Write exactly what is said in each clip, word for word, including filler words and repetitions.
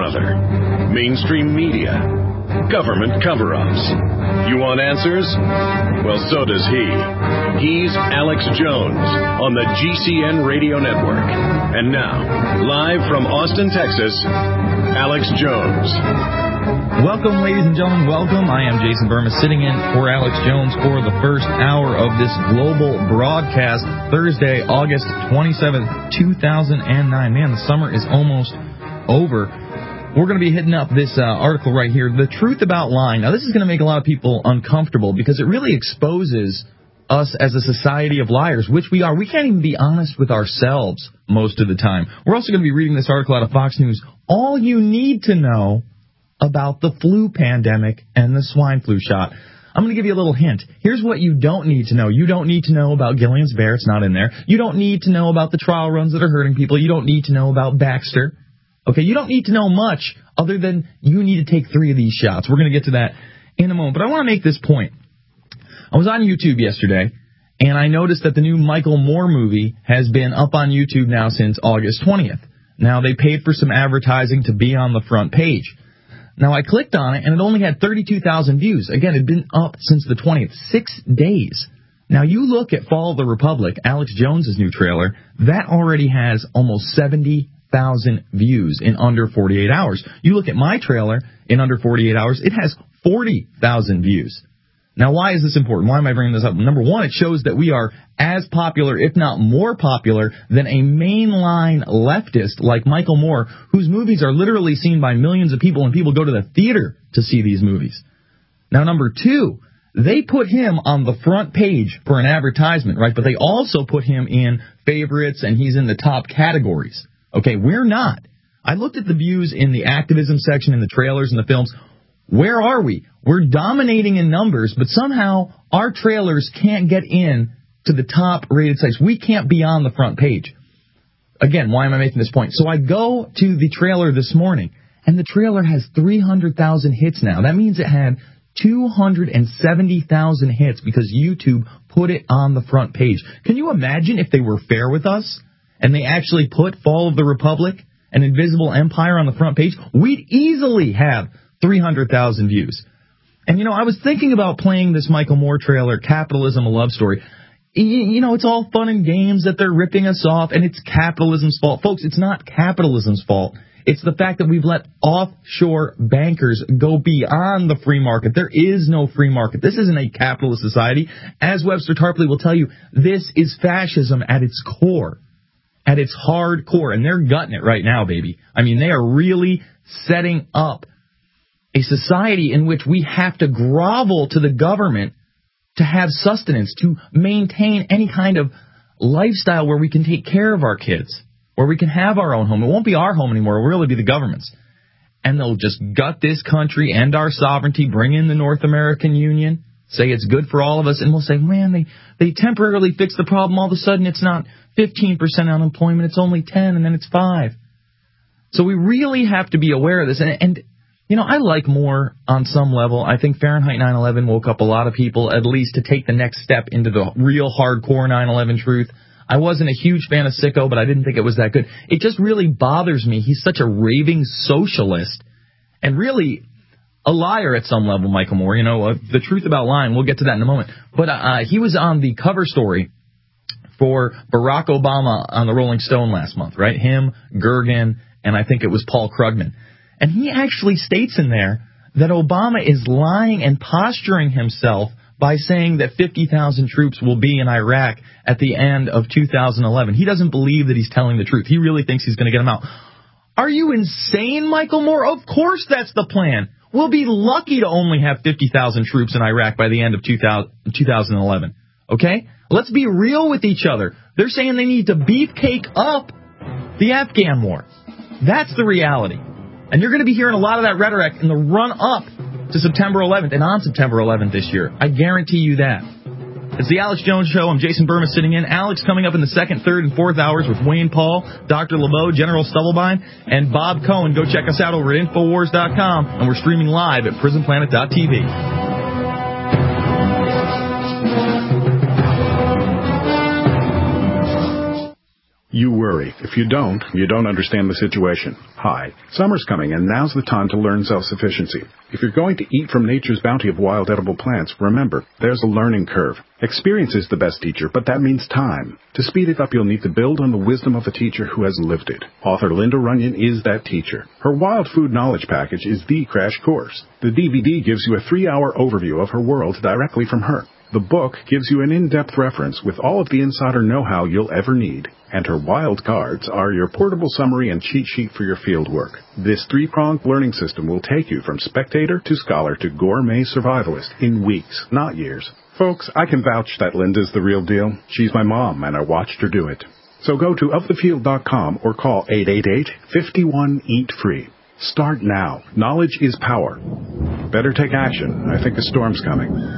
Brother, mainstream media, government cover-ups. You want answers? Well, so does he. He's Alex Jones on the G C N Radio Network. And now, live from Austin, Texas, Alex Jones. Welcome, ladies and gentlemen. Welcome. I am Jason Burma, sitting in for Alex Jones for the first hour of this global broadcast, Thursday, August twenty-seventh, two thousand nine. Man, the summer is almost over. We're going to be hitting up this uh, article right here, The Truth About Lying. Now, this is going to make a lot of people uncomfortable because it really exposes us as a society of liars, which we are. We can't even be honest with ourselves most of the time. We're also going to be reading this article out of Fox News, All You Need to Know About the Flu Pandemic and the Swine Flu Shot. I'm going to give you a little hint. Here's what you don't need to know. You don't need to know about Gillian's Bear. It's not in there. You don't need to know about the trial runs that are hurting people. You don't need to know about Baxter. Okay, you don't need to know much other than you need to take three of these shots. We're going to get to that in a moment. But I want to make this point. I was on YouTube yesterday, and I noticed that the new Michael Moore movie has been up on YouTube now since August twentieth. Now, they paid for some advertising to be on the front page. Now, I clicked on it, and it only had thirty-two thousand views. Again, it had been up since the twentieth, six days. Now, you look at Fall of the Republic, Alex Jones' new trailer, that already has almost seventy thousand views in under forty-eight hours. You look at my trailer in under forty-eight hours, it has forty thousand views. Now, why is this important? Why am I bringing this up? Number one, it shows that we are as popular, if not more popular, than a mainline leftist like Michael Moore, whose movies are literally seen by millions of people, and people go to the theater to see these movies. Now, number two, they put him on the front page for an advertisement, right? But they also put him in favorites, and he's in the top categories. Okay, we're not. I looked at the views in the activism section, in the trailers and the films. Where are we? We're dominating in numbers, but somehow our trailers can't get in to the top-rated sites. We can't be on the front page. Again, why am I making this point? So I go to the trailer this morning, and the trailer has three hundred thousand hits now. That means it had two hundred seventy thousand hits because YouTube put it on the front page. Can you imagine if they were fair with us and they actually put Fall of the Republic and Invisible Empire on the front page? We'd easily have three hundred thousand views. And, you know, I was thinking about playing this Michael Moore trailer, Capitalism, a Love Story. You know, it's all fun and games that they're ripping us off, and it's capitalism's fault. Folks, it's not capitalism's fault. It's the fact that we've let offshore bankers go beyond the free market. There is no free market. This isn't a capitalist society. As Webster Tarpley will tell you, this is fascism at its core. At its hard core, and they're gutting it right now, baby. I mean, they are really setting up a society in which we have to grovel to the government to have sustenance, to maintain any kind of lifestyle where we can take care of our kids, where we can have our own home. It won't be our home anymore. It will really be the government's. And they'll just gut this country and our sovereignty, bring in the North American Union, say it's good for all of us, and we'll say, man, they, they temporarily fixed the problem. All of a sudden, it's not fifteen percent unemployment, it's only ten, and then it's five. So we really have to be aware of this. And, and you know, I like Moore on some level. I think Fahrenheit nine eleven woke up a lot of people, at least to take the next step into the real hardcore nine eleven truth. I wasn't a huge fan of Sicko, but I didn't think it was that good. It just really bothers me. He's such a raving socialist and really a liar at some level, Michael Moore. You know, uh, The Truth About Lying, we'll get to that in a moment. But uh, he was on the cover story for Barack Obama on the Rolling Stone last month, right? Him, Gergen, and I think it was Paul Krugman. And he actually states in there that Obama is lying and posturing himself by saying that fifty thousand troops will be in Iraq at the end of two thousand eleven. He doesn't believe that he's telling the truth. He really thinks he's going to get them out. Are you insane, Michael Moore? Of course that's the plan. We'll be lucky to only have fifty thousand troops in Iraq by the end of two thousand eleven. Okay? Let's be real with each other. They're saying they need to beefcake up the Afghan war. That's the reality. And you're going to be hearing a lot of that rhetoric in the run-up to September eleventh and on September eleventh this year. I guarantee you that. It's the Alex Jones Show. I'm Jason Burma sitting in. Alex coming up in the second, third, and fourth hours with Wayne Paul, Doctor LeBeau, General Stubblebine, and Bob Cohen. Go check us out over at Infowars dot com, and we're streaming live at Prison Planet dot T V. You worry. If you don't, you don't understand the situation. Hi, summer's coming, and now's the time to learn self-sufficiency. If you're going to eat from nature's bounty of wild edible plants, remember, there's a learning curve. Experience is the best teacher, but that means time. To speed it up, you'll need to build on the wisdom of a teacher who has lived it. Author Linda Runyon is that teacher. Her Wild Food Knowledge Package is the crash course. The D V D gives you a three-hour overview of her world directly from her. The book gives you an in-depth reference with all of the insider know-how you'll ever need. And her wild cards are your portable summary and cheat sheet for your field work. This three-pronged learning system will take you from spectator to scholar to gourmet survivalist in weeks, not years. Folks, I can vouch that Linda's the real deal. She's my mom, and I watched her do it. So go to of the field dot com or call eight eight eight, five one, eat free. Start now. Knowledge is power. Better take action. I think a storm's coming.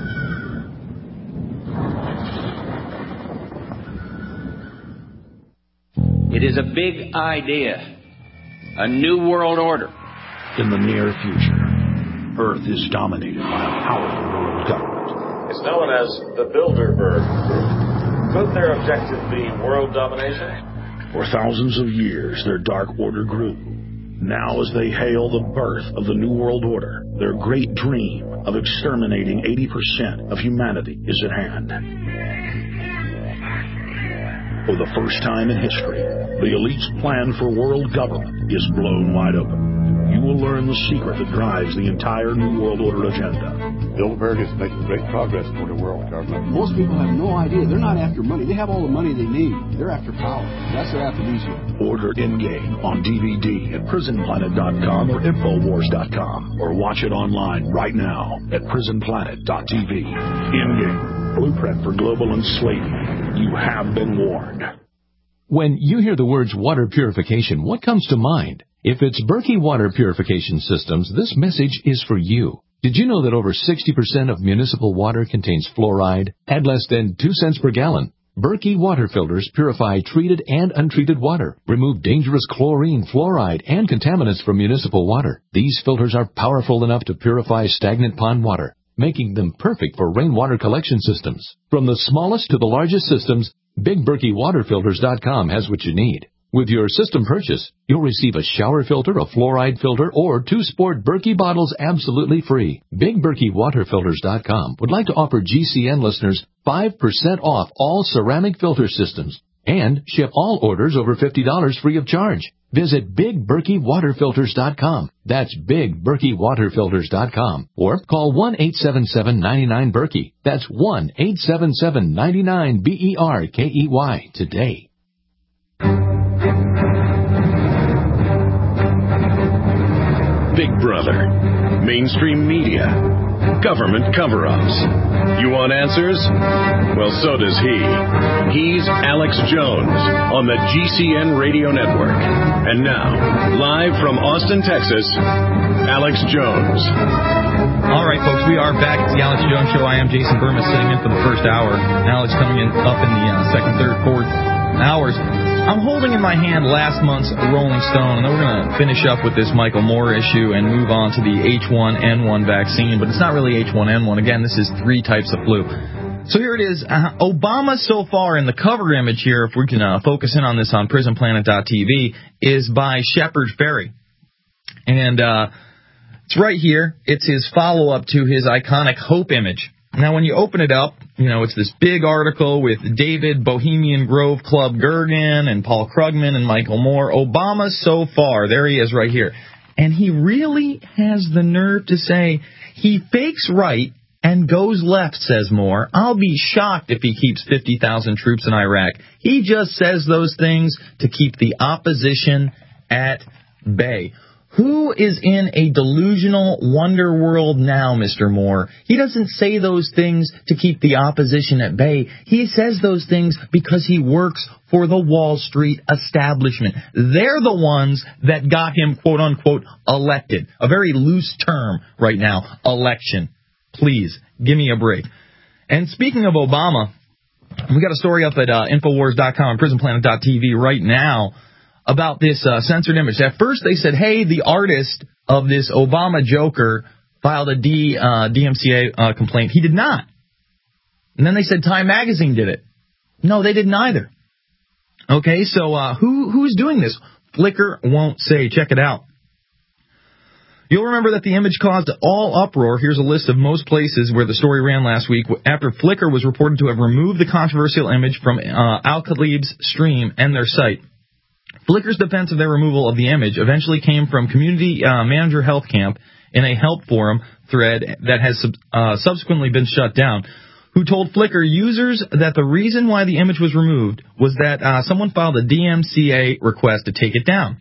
It is a big idea, a new world order. In the near future, Earth is dominated by a powerful world government. It's known as the Bilderberg Group. Could their objective be world domination? For thousands of years, their dark order grew. Now, as they hail the birth of the New World Order, their great dream of exterminating eighty percent of humanity is at hand. For the first time in history, the elite's plan for world government is blown wide open. You will learn the secret that drives the entire New World Order agenda. Bilderberg is making great progress toward a world government. Most people have no idea. They're not after money. They have all the money they need. They're after power. That's their aphrodisiac. Order In-Game on D V D at prison planet dot com or infowars dot com, or watch it online right now at prison planet dot t v. In-Game, blueprint for global enslavement. You have been warned. When you hear the words water purification, what comes to mind? If it's Berkey Water Purification Systems, this message is for you. Did you know that over sixty percent of municipal water contains fluoride at less than two cents per gallon? Berkey water filters purify treated and untreated water, remove dangerous chlorine, fluoride, and contaminants from municipal water. These filters are powerful enough to purify stagnant pond water, making them perfect for rainwater collection systems. From the smallest to the largest systems, Big Berkey Water Filters dot com has what you need. With your system purchase, you'll receive a shower filter, a fluoride filter, or two sport Berkey bottles absolutely free. Big Berkey Water Filters dot com would like to offer G C N listeners five percent off all ceramic filter systems and ship all orders over fifty dollars free of charge. Visit Big Berkey Water Filters dot com. That's Big Berkey Water Filters dot com. Or call one eight seven seven, nine nine, Berkey. That's one eight seven seven, nine nine, B E R K E Y today. Big Brother, mainstream media, government cover-ups. You want answers? Well, so does he. He's Alex Jones on the G C N Radio Network. And now, live from Austin, Texas, Alex Jones. All right, folks, we are back at the Alex Jones Show. I am Jason Burma, sitting in for the first hour. Alex coming in up in the uh, second, third, fourth hours. I'm holding in my hand last month's Rolling Stone, and then we're going to finish up with this Michael Moore issue and move on to the H one N one vaccine, but it's not really H one N one. Again, this is three types of flu. So here it is. Uh, Obama so far, in the cover image here, if we can uh, focus in on this on prison planet dot t v, is by Shepard Fairey. And uh, it's right here. It's his follow-up to his iconic Hope image. Now, when you open it up, you know, it's this big article with David Bohemian Grove Club Gergen and Paul Krugman and Michael Moore. Obama so far, there he is right here. And he really has the nerve to say he fakes right and goes left, says Moore. I'll be shocked if he keeps fifty thousand troops in Iraq. He just says those things to keep the opposition at bay. Who is in a delusional wonder world now, Mister Moore? He doesn't say those things to keep the opposition at bay. He says those things because he works for the Wall Street establishment. They're the ones that got him, quote-unquote, elected. A very loose term right now, election. Please, give me a break. And speaking of Obama, we got a story up at uh, infowars dot com and prison planet dot t v right now about this uh, censored image. At first they said, hey, the artist of this Obama Joker filed a D, uh, D M C A uh, complaint. He did not. And then they said Time Magazine did it. No, they didn't either. Okay, so uh, who who's doing this? Flickr won't say. Check it out. You'll remember that the image caused all uproar. Here's a list of most places where the story ran last week after Flickr was reported to have removed the controversial image from uh, Al-Khalib's stream and their site. Flickr's defense of their removal of the image eventually came from Community uh, Manager Health Camp in a help forum thread that has uh, subsequently been shut down, who told Flickr users that the reason why the image was removed was that uh, someone filed a D M C A request to take it down.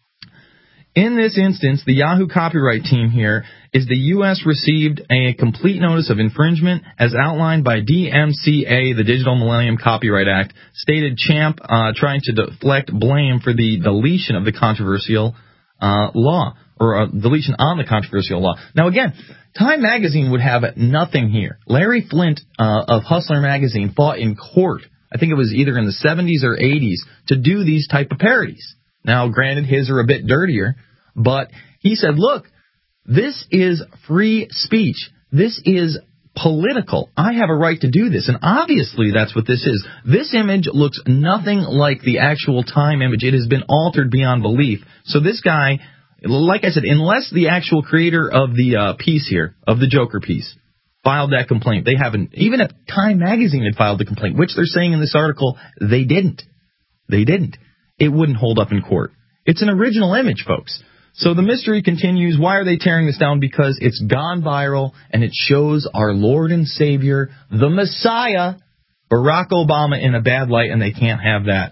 In this instance, the Yahoo copyright team here is the U S received a complete notice of infringement as outlined by D M C A, the Digital Millennium Copyright Act, stated Champ uh, trying to deflect blame for the deletion of the controversial uh, law, or uh, deletion on the controversial law. Now again, Time Magazine would have nothing here. Larry Flint uh, of Hustler Magazine fought in court, I think it was either in the seventies or eighties, to do these type of parodies. Now, granted, his are a bit dirtier, but he said, look, this is free speech. This is political. I have a right to do this. And obviously that's what this is. This image looks nothing like the actual Time image. It has been altered beyond belief. So this guy, like I said, unless the actual creator of the uh, piece here, of the Joker piece, filed that complaint, they haven't. Even if Time Magazine had filed the complaint, which they're saying in this article, they didn't. They didn't. It wouldn't hold up in court. It's an original image, folks. So the mystery continues. Why are they tearing this down? Because it's gone viral, and it shows our Lord and Savior, the Messiah, Barack Obama, in a bad light, and they can't have that.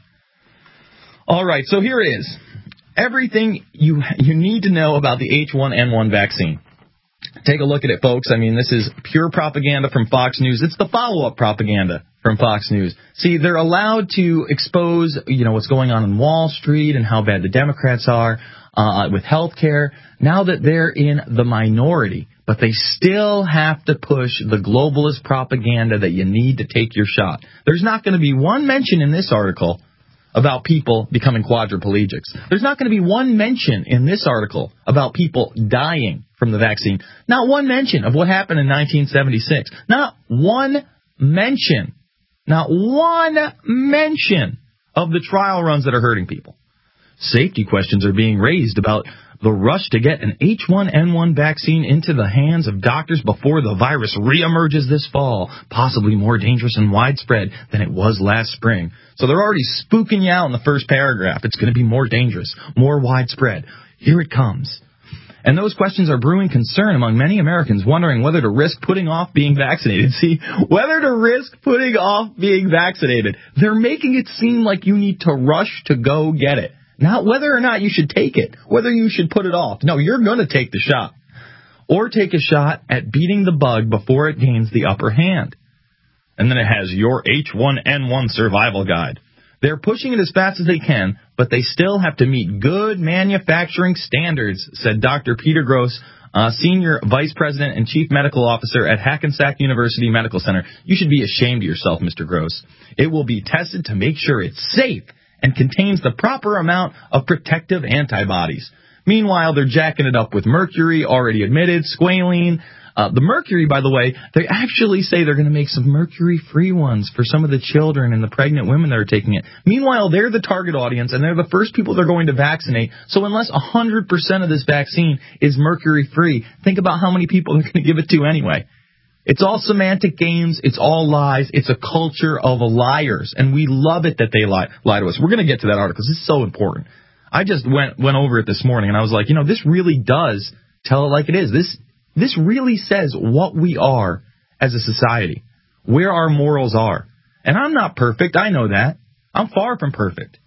All right, so here it is. Everything you you need to know about the H one N one vaccine. Take a look at it, folks. I mean, this is pure propaganda from Fox News. It's the follow-up propaganda from Fox News. See, they're allowed to expose, you know, what's going on in Wall Street and how bad the Democrats are uh, with health care, now that they're in the minority. But they still have to push the globalist propaganda that you need to take your shot. There's not going to be one mention in this article about people becoming quadriplegics. There's not going to be one mention in this article about people dying from the vaccine. Not one mention of what happened in nineteen seventy-six. Not one mention. Not one mention of the trial runs that are hurting people. Safety questions are being raised about the rush to get an H one N one vaccine into the hands of doctors before the virus reemerges this fall, possibly more dangerous and widespread than it was last spring. So they're already spooking you out in the first paragraph. It's going to be more dangerous, more widespread. Here it comes. And those questions are brewing concern among many Americans, wondering whether to risk putting off being vaccinated. See, whether to risk putting off being vaccinated. They're making it seem like you need to rush to go get it. Not whether or not you should take it, whether you should put it off. No, you're going to take the shot. Or take a shot at beating the bug before it gains the upper hand. And then it has your H one N one survival guide. They're pushing it as fast as they can, but they still have to meet good manufacturing standards, said Doctor Peter Gross, uh, Senior Vice President and Chief Medical Officer at Hackensack University Medical Center. You should be ashamed of yourself, Mister Gross. It will be tested to make sure it's safe and contains the proper amount of protective antibodies. Meanwhile, they're jacking it up with mercury, already admitted, squalene. Uh, the mercury, by the way, they actually say they're going to make some mercury-free ones for some of the children and the pregnant women that are taking it. Meanwhile, they're the target audience, and they're the first people they're going to vaccinate. So unless one hundred percent of this vaccine is mercury-free, think about how many people they're going to give it to anyway. It's all semantic games. It's all lies. It's a culture of liars, and we love it that they lie, lie to us. We're going to get to that article. This is so important. I just went went over it this morning, and I was like, you know, this really does tell it like it is. This this really says what we are as a society, where our morals are. And I'm not perfect. I know that. I'm far from perfect.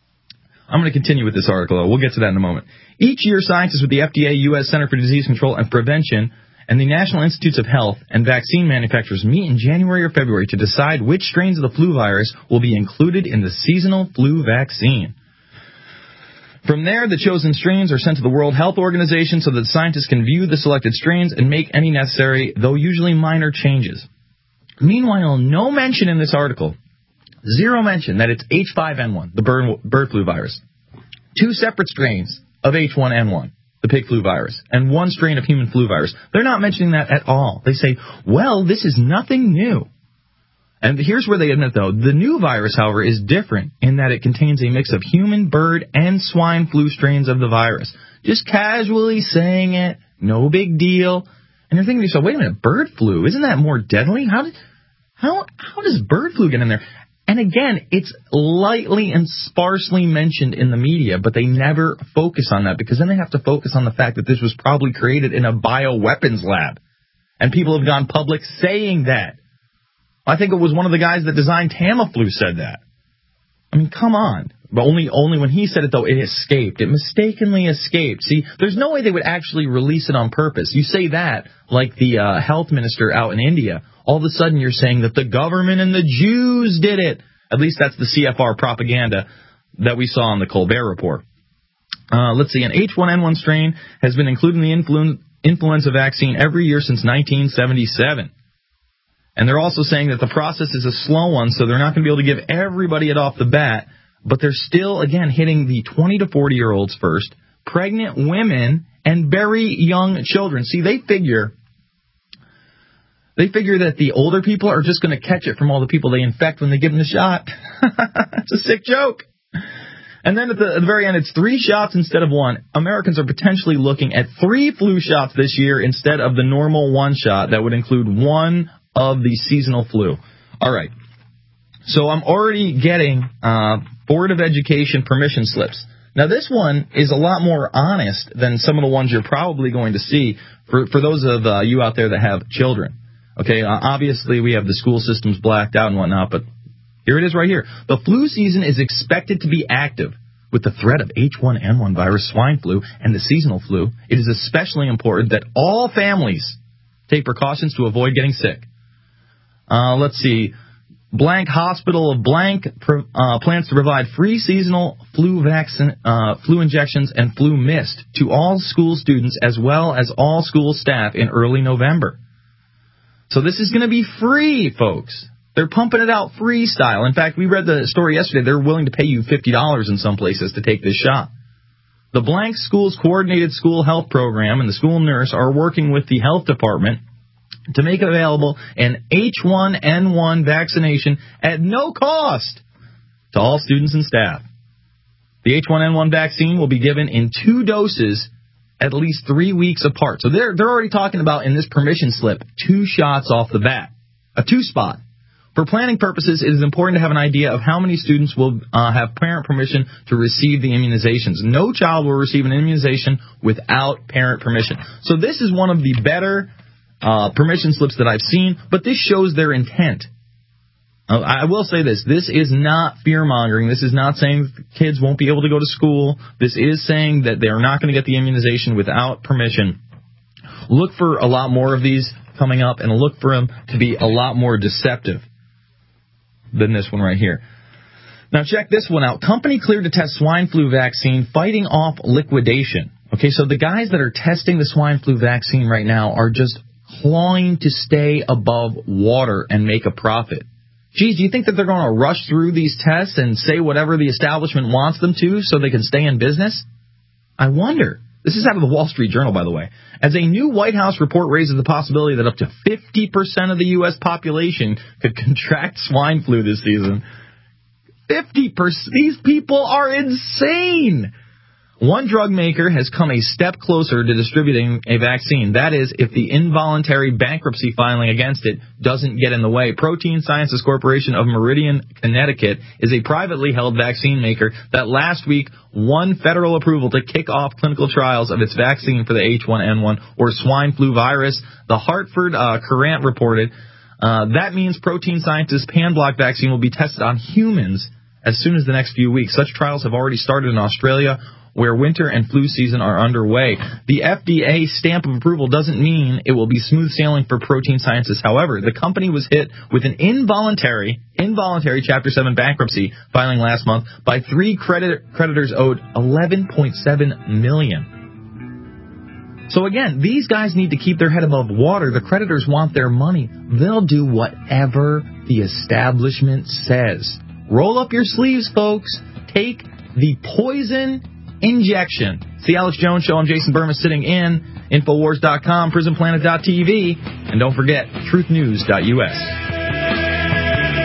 I'm going to continue with this article, though. We'll get to that in a moment. Each year, scientists with the F D A, U S Center for Disease Control and Prevention, and the National Institutes of Health and vaccine manufacturers meet in January or February to decide which strains of the flu virus will be included in the seasonal flu vaccine. From there, the chosen strains are sent to the World Health Organization so that scientists can view the selected strains and make any necessary, though usually minor, changes. Meanwhile, no mention in this article, zero mention that it's H five N one, the bird, bird flu virus, two separate strains of H one N one, the pig flu virus, and one strain of human flu virus. They're not mentioning that at all. They say, well, this is nothing new. And here's where they admit, though, the new virus, however, is different in that it contains a mix of human, bird, and swine flu strains of the virus. Just casually saying it, no big deal. And you're thinking to yourself, wait a minute, bird flu, isn't that more deadly? How did, how how does bird flu get in there? And again, it's lightly and sparsely mentioned in the media, but they never focus on that because then they have to focus on the fact that this was probably created in a bioweapons lab. And people have gone public saying that. I think it was one of the guys that designed Tamiflu said that. I mean, come on. But only only when he said it, though, it escaped. It mistakenly escaped. See, there's no way they would actually release it on purpose. You say that, like the uh, health minister out in India, all of a sudden you're saying that the government and the Jews did it. At least that's the C F R propaganda that we saw on the Colbert Report. Uh, let's see, an H one N one strain has been included in the influ- influenza vaccine every year since nineteen seventy-seven. And they're also saying that the process is a slow one, so they're not going to be able to give everybody it off the bat. But they're still, again, hitting the twenty to forty-year-olds first, pregnant women, and very young children. See, they figure they figure that the older people are just going to catch it from all the people they infect when they give them the shot. It's a sick joke. And then at the, at the very end, it's three shots instead of one. Americans are potentially looking at three flu shots this year instead of the normal one shot that would include one of the seasonal flu. All right. So I'm already getting uh, Board of Education permission slips. Now, this one is a lot more honest than some of the ones you're probably going to see for, for those of uh, you out there that have children. Okay, uh, obviously we have the school systems blacked out and whatnot, but here it is right here. The flu season is expected to be active. With the threat of H one N one virus, swine flu, and the seasonal flu, it is especially important that all families take precautions to avoid getting sick. Uh, let's see. Blank Hospital of Blank uh, plans to provide free seasonal flu vaccine, uh, flu injections and flu mist to all school students as well as all school staff in early November. So this is going to be free, folks. They're pumping it out freestyle. In fact, we read the story yesterday. They're willing to pay you fifty dollars in some places to take this shot. The Blank Schools Coordinated School Health Program and the school nurse are working with the health department to make available an H one N one vaccination at no cost to all students and staff. The H one N one vaccine will be given in two doses at least three weeks apart. So they're, they're already talking about in this permission slip two shots off the bat, a two-spot. For planning purposes, it is important to have an idea of how many students will uh, have parent permission to receive the immunizations. No child will receive an immunization without parent permission. So this is one of the better Uh, permission slips that I've seen, but this shows their intent. Uh, I will say this. This is not fear-mongering. This is not saying kids won't be able to go to school. This is saying that they're not going to get the immunization without permission. Look for a lot more of these coming up, and look for them to be a lot more deceptive than this one right here. Now, check this one out. Company cleared to test swine flu vaccine fighting off liquidation. Okay, so the guys that are testing the swine flu vaccine right now are just clawing to stay above water and make a profit. Geez, do you think that they're going to rush through these tests and say whatever the establishment wants them to so they can stay in business? I wonder. This is out of the Wall Street Journal, by the way. As a new White House report raises the possibility that up to fifty percent of the U S population could contract swine flu this season. fifty percent? These people are insane! One drug maker has come a step closer to distributing a vaccine. That is, if the involuntary bankruptcy filing against it doesn't get in the way. Protein Sciences Corporation of Meridian, Connecticut, is a privately held vaccine maker that last week won federal approval to kick off clinical trials of its vaccine for the H one N one or swine flu virus. The Hartford uh, Courant reported uh, that means Protein Sciences' Panblock vaccine will be tested on humans as soon as the next few weeks. Such trials have already started in Australia, where winter and flu season are underway. The F D A stamp of approval doesn't mean it will be smooth sailing for Protein Sciences. However, the company was hit with an involuntary, involuntary Chapter seven bankruptcy filing last month by three credit, creditors owed eleven point seven million dollars. So again, these guys need to keep their head above water. The creditors want their money. They'll do whatever the establishment says. Roll up your sleeves, folks. Take the poison injection. It's the Alex Jones Show. I'm Jason Burma sitting in. Infowars dot com, Prison Planet dot T V, and don't forget, truth news dot U S.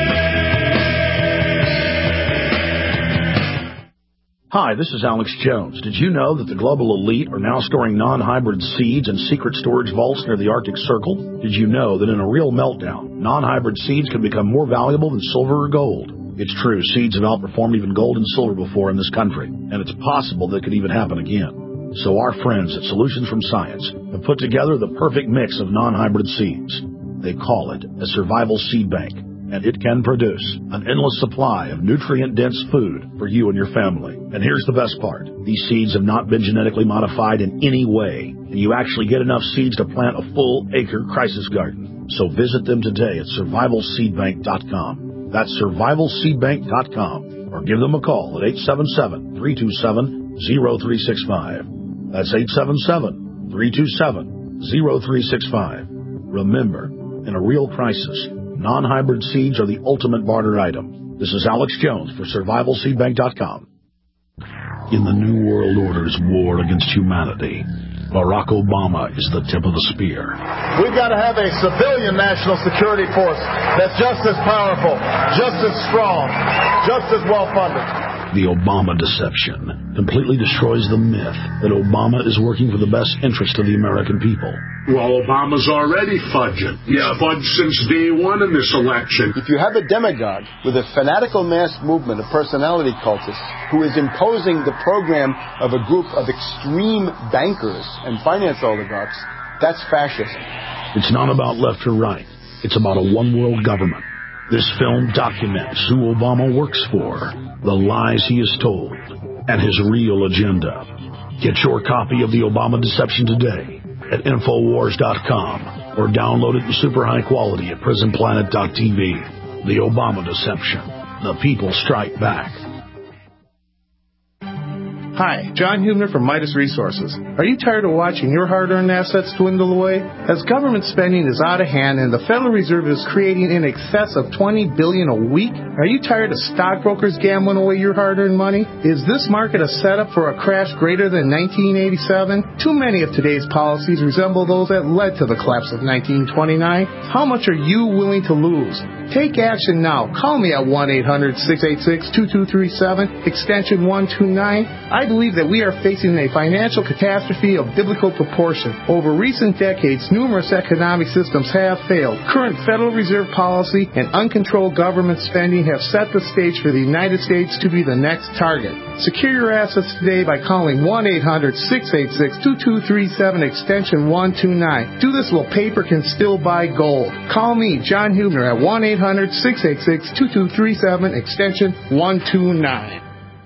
Hi, this is Alex Jones. Did you know that the global elite are now storing non-hybrid seeds in secret storage vaults near the Arctic Circle? Did you know that in a real meltdown, non-hybrid seeds can become more valuable than silver or gold? It's true, seeds have outperformed even gold and silver before in this country, and it's possible that could even happen again. So our friends at Solutions from Science have put together the perfect mix of non-hybrid seeds. They call it a survival seed bank, and it can produce an endless supply of nutrient-dense food for you and your family. And here's the best part. These seeds have not been genetically modified in any way, and you actually get enough seeds to plant a full-acre crisis garden. So visit them today at survival seed bank dot com. That's survival seed bank dot com, or give them a call at eight seven seven, three two seven, zero three six five. That's eight seven seven, three two seven, zero three six five. Remember, in a real crisis, non-hybrid seeds are the ultimate barter item. This is Alex Jones for survival seed bank dot com. In the New World Order's war against humanity, Barack Obama is the tip of the spear. We've got to have a civilian national security force that's just as powerful, just as strong, just as well-funded. The Obama deception completely destroys the myth that Obama is working for the best interest of the American people. Well, Obama's already fudging. He's yeah. fudged since day one in this election. If you have a demagogue with a fanatical mass movement of personality cultists who is imposing the program of a group of extreme bankers and finance oligarchs, that's fascism. It's not about left or right. It's about a one-world government. This film documents who Obama works for, the lies he has told, and his real agenda. Get your copy of The Obama Deception today at infowars dot com or download it in super high quality at prison planet dot t v. The Obama Deception. The people strike back. Hi, John Hubner from Midas Resources. Are you tired of watching your hard-earned assets dwindle away? As government spending is out of hand and the Federal Reserve is creating in excess of twenty billion dollars a week, are you tired of stockbrokers gambling away your hard-earned money? Is this market a setup for a crash greater than nineteen eighty-seven? Too many of today's policies resemble those that led to the collapse of nineteen twenty-nine. How much are you willing to lose? Take action now. Call me at one eight hundred, six eight six, two two three seven, extension one two nine. I believe that we are facing a financial catastrophe of biblical proportion. Over recent decades, numerous economic systems have failed. Current Federal Reserve policy and uncontrolled government spending have set the stage for the United States to be the next target. Secure your assets today by calling one eight hundred, six eight six, two two three seven, extension one two nine. Do this while paper can still buy gold. Call me, John Hubner, at one eight hundred, six eight six, two two three seven, extension one two nine.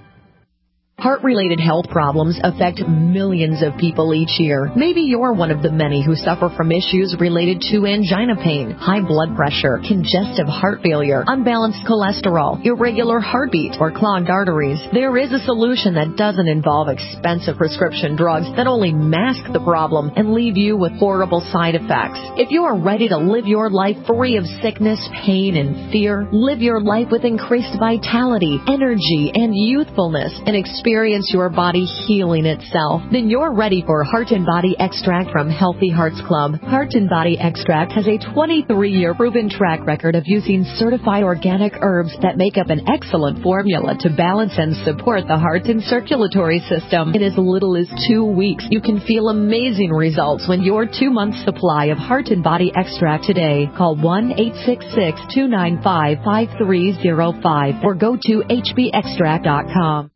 Heart-related health problems affect millions of people each year. Maybe you're one of the many who suffer from issues related to angina pain, high blood pressure, congestive heart failure, unbalanced cholesterol, irregular heartbeat, or clogged arteries. There is a solution that doesn't involve expensive prescription drugs that only mask the problem and leave you with horrible side effects. If you are ready to live your life free of sickness, pain, and fear, live your life with increased vitality, energy, and youthfulness, and experience Experience your body healing itself, then you're ready for Heart and Body Extract from Healthy Hearts Club. Heart and Body Extract has a twenty-three year proven track record of using certified organic herbs that make up an excellent formula to balance and support the heart and circulatory system. In as little as two weeks, you can feel amazing results when your two-month supply of Heart and Body Extract today. Call one eight six six, two nine five, five three zero five or go to h b extract dot com.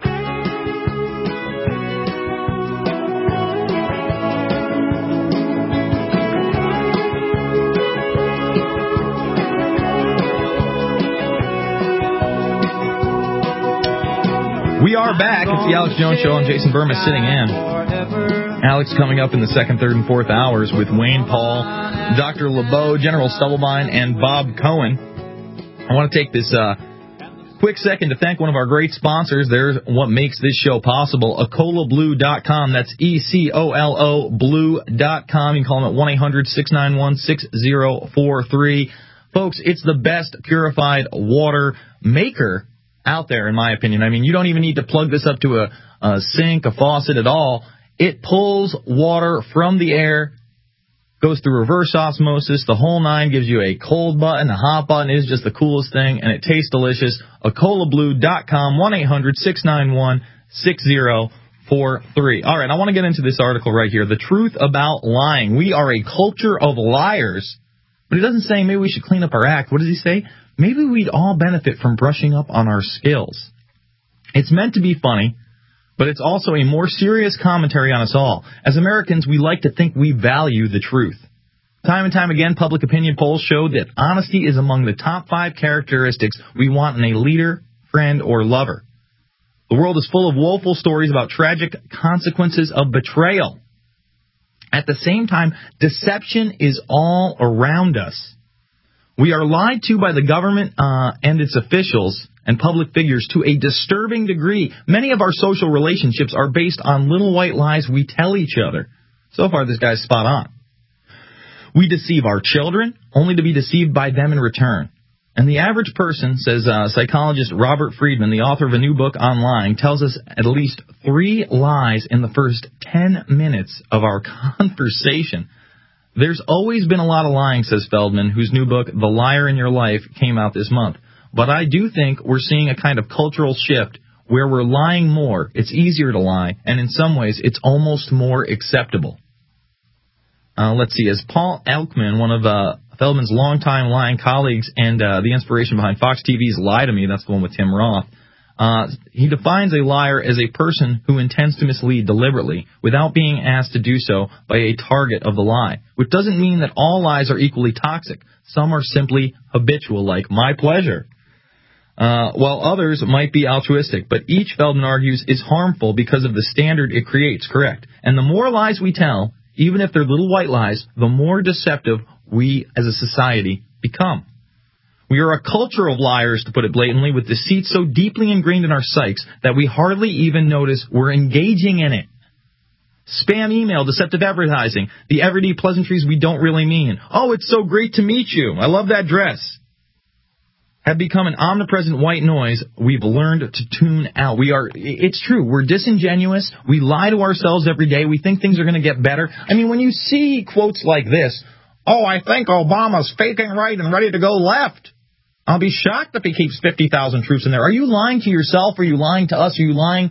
We are back. It's the Alex Jones Show. I'm Jason Burma sitting in. Alex coming up in the second, third, and fourth hours with Wayne Paul, Doctor LeBeau, General Stubblebine, and Bob Cohen. I want to take this uh, quick second to thank one of our great sponsors. They're what makes this show possible, Ecola Blue dot com. That's E C O L O Blue dot com. You can call them at one eight hundred, six nine one, six zero four three. Folks, it's the best purified water maker out there, in my opinion. I mean, you don't even need to plug this up to a, a sink, a faucet at all. It pulls water from the air, goes through reverse osmosis, the whole nine, gives you a cold button, a hot button. It is just the coolest thing, and it tastes delicious. Ecola Blue dot com, one eight hundred, six nine one, six zero four three. All right, I want to get into this article right here. The truth about lying. We are a culture of liars. But he doesn't say maybe we should clean up our act. What does he say? Maybe we'd all benefit from brushing up on our skills. It's meant to be funny, but it's also a more serious commentary on us all. As Americans, we like to think we value the truth. Time and time again, public opinion polls show that honesty is among the top five characteristics we want in a leader, friend, or lover. The world is full of woeful stories about tragic consequences of betrayal. At the same time, deception is all around us. We are lied to by the government uh, and its officials and public figures to a disturbing degree. Many of our social relationships are based on little white lies we tell each other. So far, this guy's spot on. We deceive our children, only to be deceived by them in return. And the average person, says uh, psychologist Robert Friedman, the author of a new book on lying, tells us at least three lies in the first ten minutes of our conversation. There's always been a lot of lying, says Feldman, whose new book, The Liar in Your Life, came out this month. But I do think we're seeing a kind of cultural shift where we're lying more. It's easier to lie, and in some ways, it's almost more acceptable. Uh, let's see, as Paul Elkman, one of uh, Feldman's longtime lying colleagues and uh, the inspiration behind Fox T V's Lie to Me, that's the one with Tim Roth, uh, he defines a liar as a person who intends to mislead deliberately without being asked to do so by a target of the lie, which doesn't mean that all lies are equally toxic. Some are simply habitual, like my pleasure, uh, while others might be altruistic. But each, Feldman argues, is harmful because of the standard it creates, correct? And the more lies we tell, even if they're little white lies, the more deceptive we as a society become. We are a culture of liars, to put it blatantly, with deceit so deeply ingrained in our psyches that we hardly even notice we're engaging in it. Spam email, deceptive advertising, the everyday pleasantries we don't really mean. Oh, it's so great to meet you. I love that dress. Have become an omnipresent white noise we've learned to tune out. We are, it's true, we're disingenuous. We lie to ourselves every day. We think things are going to get better. I mean, when you see quotes like this, oh, I think Obama's faking right and ready to go left. I'll be shocked if he keeps fifty thousand troops in there. Are you lying to yourself? Are you lying to us? Are you lying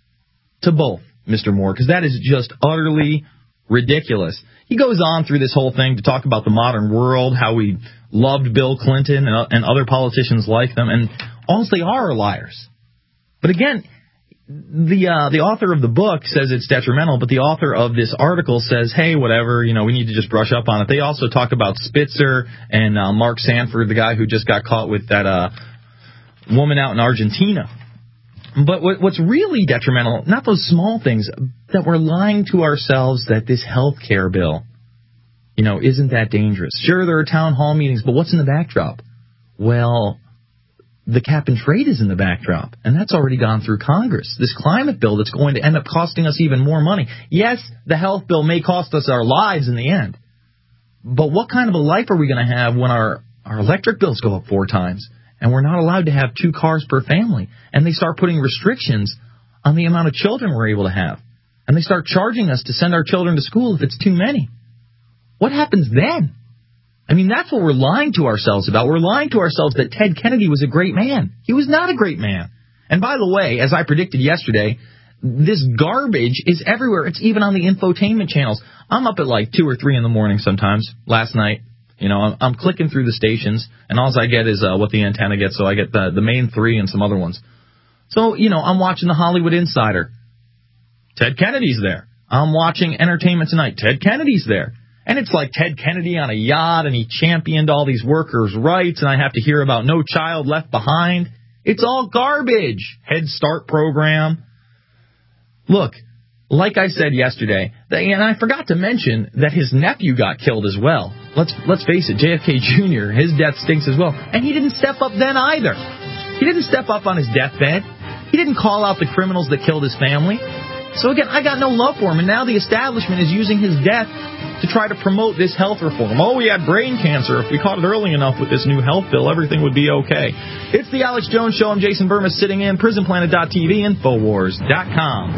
to both, Mister Moore? Because that is just utterly ridiculous. He goes on through this whole thing to talk about the modern world, how we loved Bill Clinton and, uh, and other politicians like them, and almost they are liars. But again, the uh, the author of the book says it's detrimental, but the author of this article says, hey, whatever, you know, we need to just brush up on it. They also talk about Spitzer and uh, Mark Sanford, the guy who just got caught with that uh, woman out in Argentina. But what, what's really detrimental, not those small things, that we're lying to ourselves that this health care bill, you know, isn't that dangerous. Sure, there are town hall meetings, but what's in the backdrop? Well, the cap and trade is in the backdrop, and that's already gone through Congress. This climate bill that's going to end up costing us even more money. Yes, the health bill may cost us our lives in the end, but what kind of a life are we going to have when our, our electric bills go up four times, and we're not allowed to have two cars per family, and they start putting restrictions on the amount of children we're able to have, and they start charging us to send our children to school if it's too many? What happens then? I mean, that's what we're lying to ourselves about. We're lying to ourselves that Ted Kennedy was a great man. He was not a great man. And by the way, as I predicted yesterday, this garbage is everywhere. It's even on the infotainment channels. I'm up at like two or three in the morning sometimes. Last night, you know, I'm, I'm clicking through the stations, and all I get is uh, what the antenna gets. So I get the, the main three and some other ones. So, you know, I'm watching the Hollywood Insider. Ted Kennedy's there. I'm watching Entertainment Tonight. Ted Kennedy's there. And it's like Ted Kennedy on a yacht, and he championed all these workers' rights, and I have to hear about No Child Left Behind. It's all garbage. Head Start program. Look, like I said yesterday, and I forgot to mention that his nephew got killed as well. Let's let's face it, J F K Junior, his death stinks as well. And he didn't step up then either. He didn't step up on his deathbed. He didn't call out the criminals that killed his family. So again, I got no love for him, and now the establishment is using his death to try to promote this health reform. Oh, he had brain cancer. If we caught it early enough with this new health bill, everything would be okay. It's the Alex Jones Show. I'm Jason Burmis sitting in. prison planet dot t v, Infowars dot com.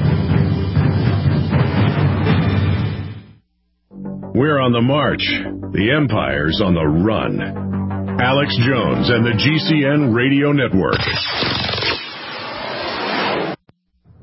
We're on the march. The Empire's on the run. Alex Jones and the G C N Radio Network.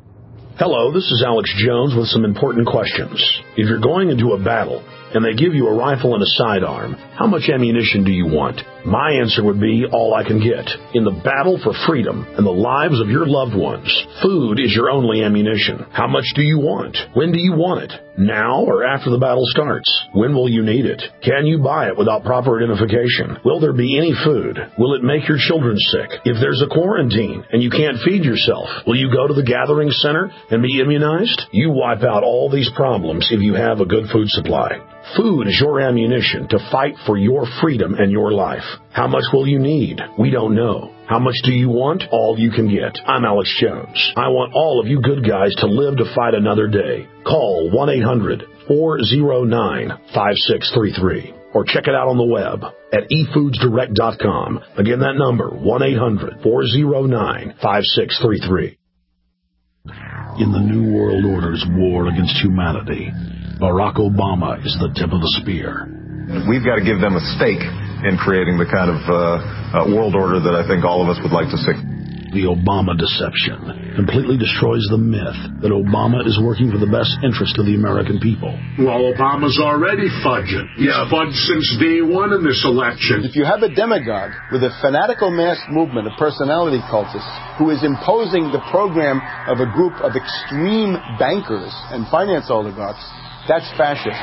Hello, this is Alex Jones with some important questions. If you're going into a battle and they give you a rifle and a sidearm, how much ammunition do you want? My answer would be all I can get. In the battle for freedom and the lives of your loved ones, food is your only ammunition. How much do you want? When do you want it? Now or after the battle starts? When will you need it? Can you buy it without proper identification? Will there be any food? Will it make your children sick? If there's a quarantine and you can't feed yourself, will you go to the gathering center and be immunized? You wipe out all these problems if you have a good food supply. Food is your ammunition to fight for your freedom and your life. How much will you need? We don't know. How much do you want? All you can get. I'm Alex Jones. I want all of you good guys to live to fight another day. Call one eight hundred four oh nine five six three three or check it out on the web at e foods direct dot com. Again, that number, one eight hundred four oh nine five six three three. In the New World Order's war against humanity, Barack Obama is the tip of the spear. We've got to give them a stake in creating the kind of uh, uh, world order that I think all of us would like to see. The Obama deception completely destroys the myth that Obama is working for the best interest of the American people. Well, Obama's already fudging. He's yeah. fudged since day one in this election. If you have a demagogue with a fanatical mass movement of personality cultists who is imposing the program of a group of extreme bankers and finance oligarchs, that's fascism.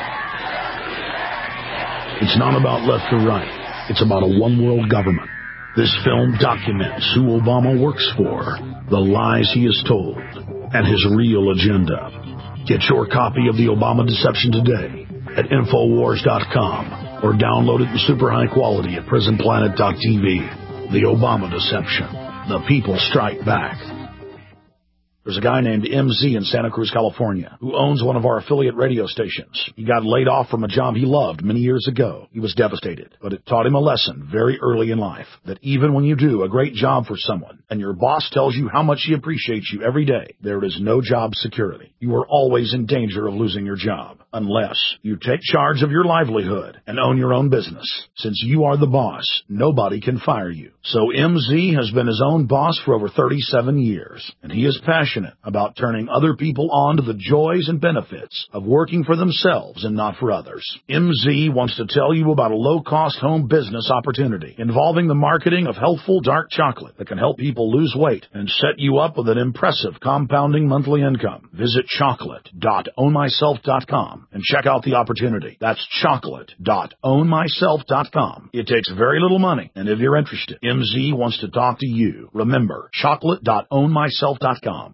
It's not about left or right. It's about a one-world government. This film documents who Obama works for, the lies he has told, and his real agenda. Get your copy of The Obama Deception today at infowars dot com or download it in super high quality at prison planet dot t v. The Obama Deception. The people strike back. There's a guy named M Z in Santa Cruz, California, who owns one of our affiliate radio stations. He got laid off from a job he loved many years ago. He was devastated, but it taught him a lesson very early in life, that even when you do a great job for someone and your boss tells you how much he appreciates you every day, there is no job security. You are always in danger of losing your job, unless you take charge of your livelihood and own your own business. Since you are the boss, nobody can fire you. So M Z has been his own boss for over thirty-seven years, and he is passionate about turning other people on to the joys and benefits of working for themselves and not for others. M Z wants to tell you about a low-cost home business opportunity involving the marketing of healthful dark chocolate that can help people lose weight and set you up with an impressive compounding monthly income. Visit chocolate dot own myself dot com and check out the opportunity. That's chocolate dot own myself dot com. It takes very little money, and if you're interested, M Z wants to talk to you. Remember, chocolate dot own myself dot com.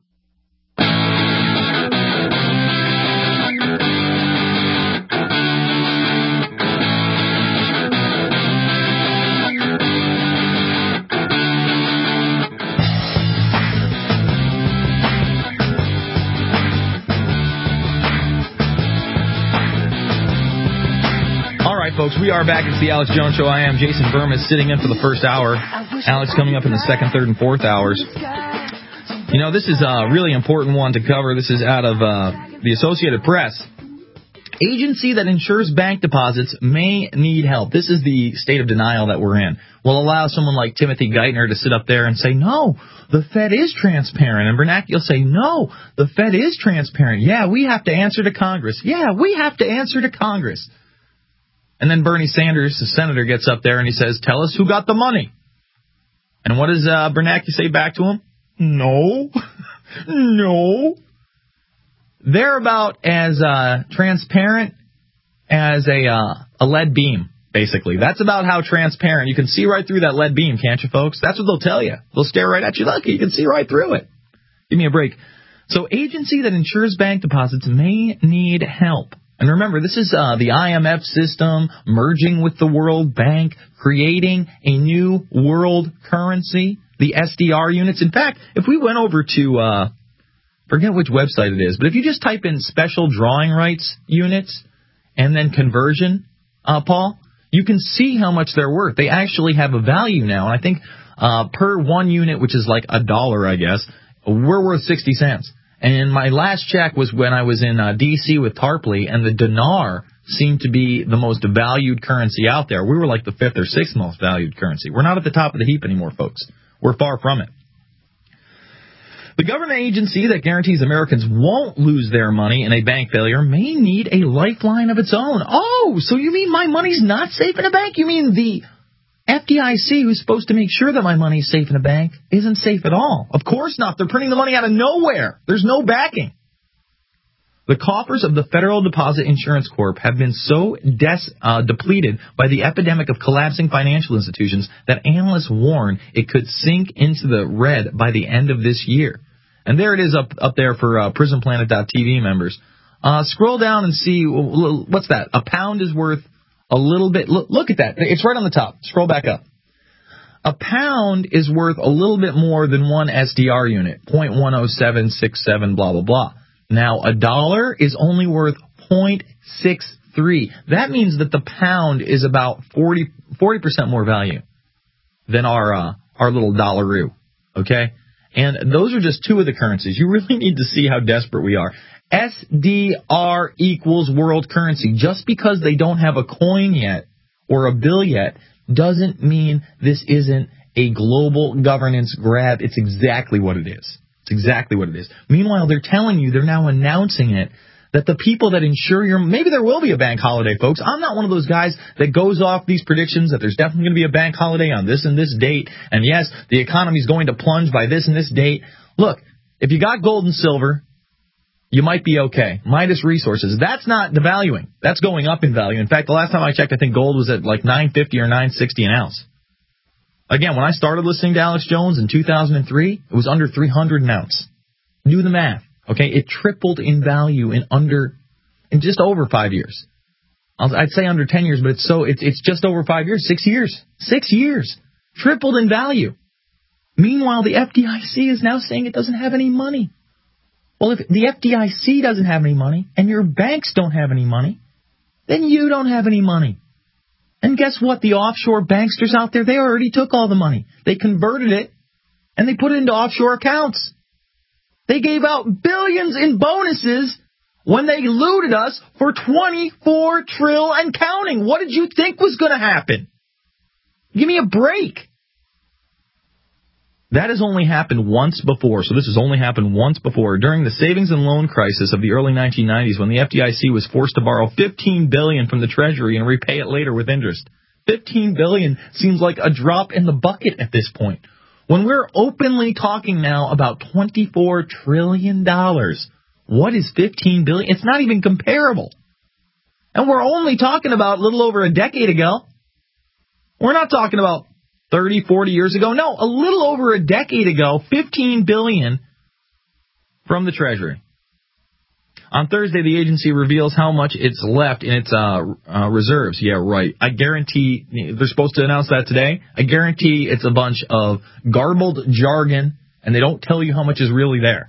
Folks, we are back. It's the Alex Jones Show. I am Jason Burmis sitting in for the first hour. Alex coming up in the second, third, and fourth hours. You know, this is a really important one to cover. This is out of uh, the Associated Press. Agency that insures bank deposits may need help. This is the state of denial that we're in. Will allow someone like Timothy Geithner to sit up there and say, no, the Fed is transparent. And Bernanke will say, no, the Fed is transparent. Yeah, we have to answer to Congress. Yeah, we have to answer to Congress. And then Bernie Sanders, the senator, gets up there and he says, tell us who got the money. And what does uh, Bernanke say back to him? No. no. They're about as uh, transparent as a, uh, a lead beam, basically. That's about how transparent. You can see right through that lead beam, can't you, folks? That's what they'll tell you. They'll stare right at you. Look, you can see right through it. Give me a break. So agency that insures bank deposits may need help. And remember, this is uh, the I M F system merging with the World Bank, creating a new world currency, the S D R units. In fact, if we went over to, uh, forget which website it is, but if you just type in special drawing rights units and then conversion, uh, Paul, you can see how much they're worth. They actually have a value now. And I think uh, per one unit, which is like a dollar, I guess, we're worth sixty cents. And my last check was when I was in uh, D C with Tarpley, and the dinar seemed to be the most valued currency out there. We were like the fifth or sixth most valued currency. We're not at the top of the heap anymore, folks. We're far from it. The government agency that guarantees Americans won't lose their money in a bank failure may need a lifeline of its own. Oh, so you mean my money's not safe in a bank? You mean the F D I C, who's supposed to make sure that my money's safe in a bank, isn't safe at all? Of course not. They're printing the money out of nowhere. There's no backing. The coffers of the Federal Deposit Insurance Corp have been so des- uh, depleted by the epidemic of collapsing financial institutions that analysts warn it could sink into the red by the end of this year. And there it is up up there for uh, prison planet dot t v members. Uh, scroll down and see, what's that? A pound is worth a little bit. Look, look at that. It's right on the top. Scroll back up. A pound is worth a little bit more than one S D R unit, zero point one zero seven six seven, blah, blah, blah. Now, a dollar is only worth zero point six three. That means that the pound is about forty percent more value than our uh, our little dollaroo, okay? And those are just two of the currencies. You really need to see how desperate we are. S D R equals world currency. Just because they don't have a coin yet or a bill yet doesn't mean this isn't a global governance grab. It's exactly what it is. It's exactly what it is. Meanwhile, they're telling you, they're now announcing it, that the people that insure your, maybe there will be a bank holiday, folks. I'm not one of those guys that goes off these predictions that there's definitely going to be a bank holiday on this and this date. And yes, the economy's going to plunge by this and this date. Look, if you got gold and silver, you might be okay. Midas Resources, that's not devaluing. That's going up in value. In fact, the last time I checked, I think gold was at like nine fifty or nine sixty an ounce. Again, when I started listening to Alex Jones in two thousand three, it was under three hundred an ounce. Do the math, okay? It tripled in value in under, in just over five years. I'd say under ten years, but it's so it's it's just over five years, six years, six years, tripled in value. Meanwhile, the F D I C is now saying it doesn't have any money. Well, if the F D I C doesn't have any money and your banks don't have any money, then you don't have any money. And guess what? The offshore banksters out there, they already took all the money. They converted it, and they put it into offshore accounts. They gave out billions in bonuses when they looted us for twenty-four trillion and counting. What did you think was going to happen? Give me a break. That has only happened once before. So this has only happened once before. During the savings and loan crisis of the early nineteen nineties, when the F D I C was forced to borrow fifteen billion dollars from the Treasury and repay it later with interest. fifteen billion dollars seems like a drop in the bucket at this point. When we're openly talking now about twenty-four trillion dollars, what is fifteen billion dollars? It's not even comparable. And we're only talking about a little over a decade ago. We're not talking about thirty, forty years ago. No, a little over a decade ago, fifteen billion dollars from the Treasury. On Thursday, the agency reveals how much it's left in its uh, uh, reserves. Yeah, right. I guarantee they're supposed to announce that today. I guarantee it's a bunch of garbled jargon, and they don't tell you how much is really there.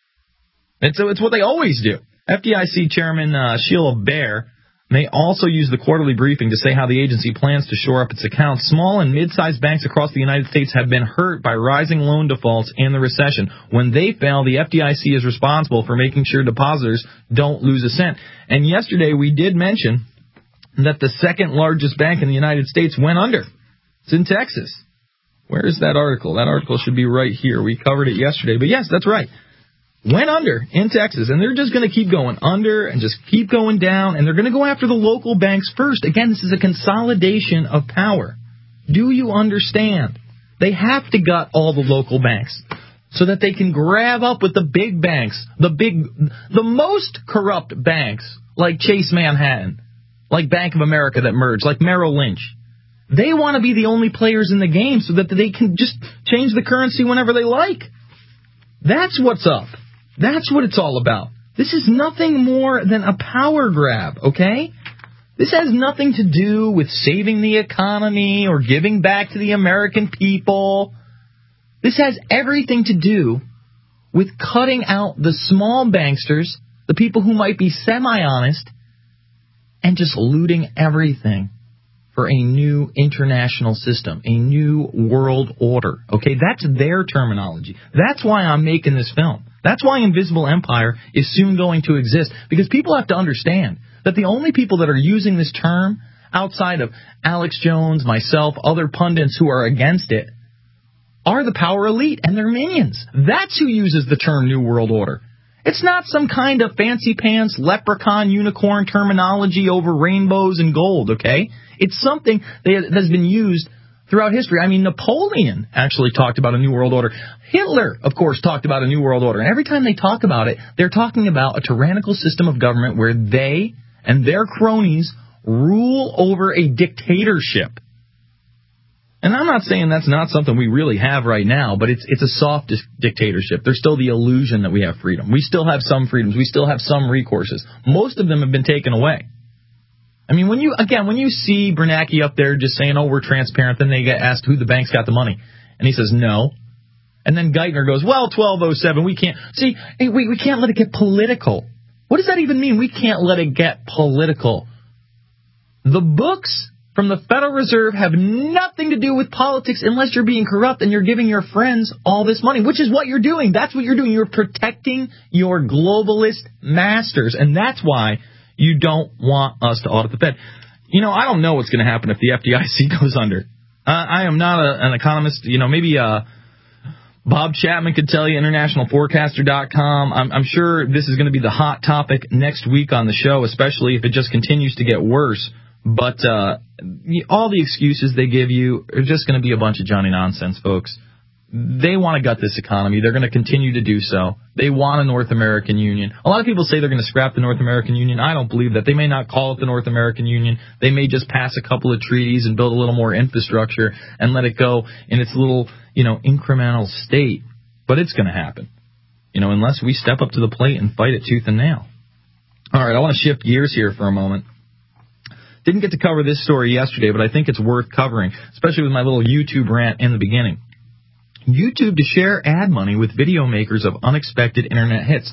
And so it's what they always do. F D I C Chairman uh, Sheila Bair may also use the quarterly briefing to say how the agency plans to shore up its accounts. Small and mid-sized banks across the United States have been hurt by rising loan defaults and the recession. When they fail, the F D I C is responsible for making sure depositors don't lose a cent. And yesterday we did mention that the second largest bank in the United States went under. It's in Texas. Where is that article? That article should be right here. We covered it yesterday. But yes, that's right. Went under in Texas, and they're just going to keep going under and just keep going down, and they're going to go after the local banks first. Again, this is a consolidation of power. Do you understand? They have to gut all the local banks so that they can grab up with the big banks, the big, the most corrupt banks like Chase Manhattan, like Bank of America that merged, like Merrill Lynch. They want to be the only players in the game so that they can just change the currency whenever they like. That's what's up. That's what it's all about. This is nothing more than a power grab, okay? This has nothing to do with saving the economy or giving back to the American people. This has everything to do with cutting out the small banksters, the people who might be semi-honest, and just looting everything for a new international system, a new world order. Okay, that's their terminology. That's why I'm making this film. That's why Invisible Empire is soon going to exist, because people have to understand that the only people that are using this term outside of Alex Jones, myself, other pundits who are against it, are the power elite and their minions. That's who uses the term New World Order. It's not some kind of fancy pants, leprechaun, unicorn terminology over rainbows and gold, okay? It's something that has been used throughout history. I mean, Napoleon actually talked about a New World Order. Hitler, of course, talked about a New World Order. And every time they talk about it, they're talking about a tyrannical system of government where they and their cronies rule over a dictatorship. And I'm not saying that's not something we really have right now, but it's it's a soft dictatorship. There's still the illusion that we have freedom. We still have some freedoms. We still have some recourses. Most of them have been taken away. I mean, when you, again, when you see Bernanke up there just saying, oh, we're transparent, then they get asked who the bank's got the money. And he says, no. And then Geithner goes, well, twelve oh seven, we can't. See, we, we can't let it get political. What does that even mean? We can't let it get political. The books from the Federal Reserve have nothing to do with politics unless you're being corrupt and you're giving your friends all this money, which is what you're doing. That's what you're doing. You're protecting your globalist masters. And that's why you don't want us to audit the Fed. You know, I don't know what's going to happen if the F D I C goes under. Uh, I am not a, an economist. You know, maybe uh, Bob Chapman could tell you, international forecaster dot com. I'm, I'm sure this is going to be the hot topic next week on the show, especially if it just continues to get worse. But uh, all the excuses they give you are just going to be a bunch of Johnny nonsense, folks. They want to gut this economy. They're going to continue to do so. They want a North American Union. A lot of people say they're going to scrap the North American Union. I don't believe that. They may not call it the North American Union. They may just pass a couple of treaties and build a little more infrastructure and let it go in its little, you know, incremental state. But it's going to happen, you know, unless we step up to the plate and fight it tooth and nail. All right, I want to shift gears here for a moment. Didn't get to cover this story yesterday, but I think it's worth covering, especially with my little YouTube rant in the beginning. YouTube to share ad money with video makers of unexpected internet hits.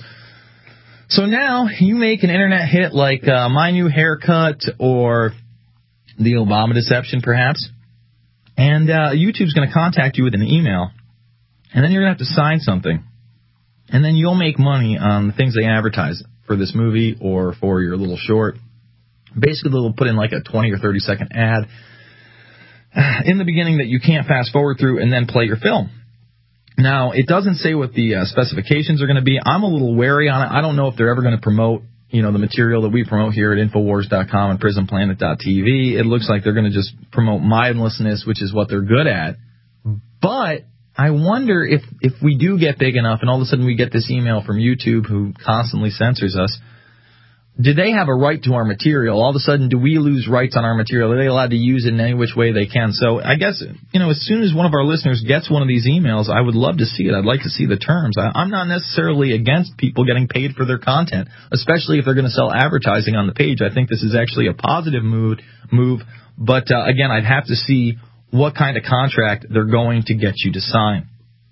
So now you make an internet hit like uh, My New Haircut or the Obama deception, perhaps, and uh, YouTube's going to contact you with an email, and then you're going to have to sign something, and then you'll make money on the things they advertise for this movie or for your little short. Basically, they'll put in like a twenty or thirty second ad in the beginning that you can't fast forward through and then play your film. Now, it doesn't say what the uh, specifications are going to be. I'm a little wary on it. I don't know if they're ever going to promote, you know, the material that we promote here at Infowars dot com and Prison Planet dot T V. It looks like they're going to just promote mindlessness, which is what they're good at. But I wonder if, if we do get big enough and all of a sudden we get this email from YouTube who constantly censors us, do they have a right to our material? All of a sudden, do we lose rights on our material? Are they allowed to use it in any which way they can? So I guess, you know, as soon as one of our listeners gets one of these emails, I would love to see it. I'd like to see the terms. I, I'm not necessarily against people getting paid for their content, especially if they're going to sell advertising on the page. I think this is actually a positive move. move. But, uh, again, I'd have to see what kind of contract they're going to get you to sign.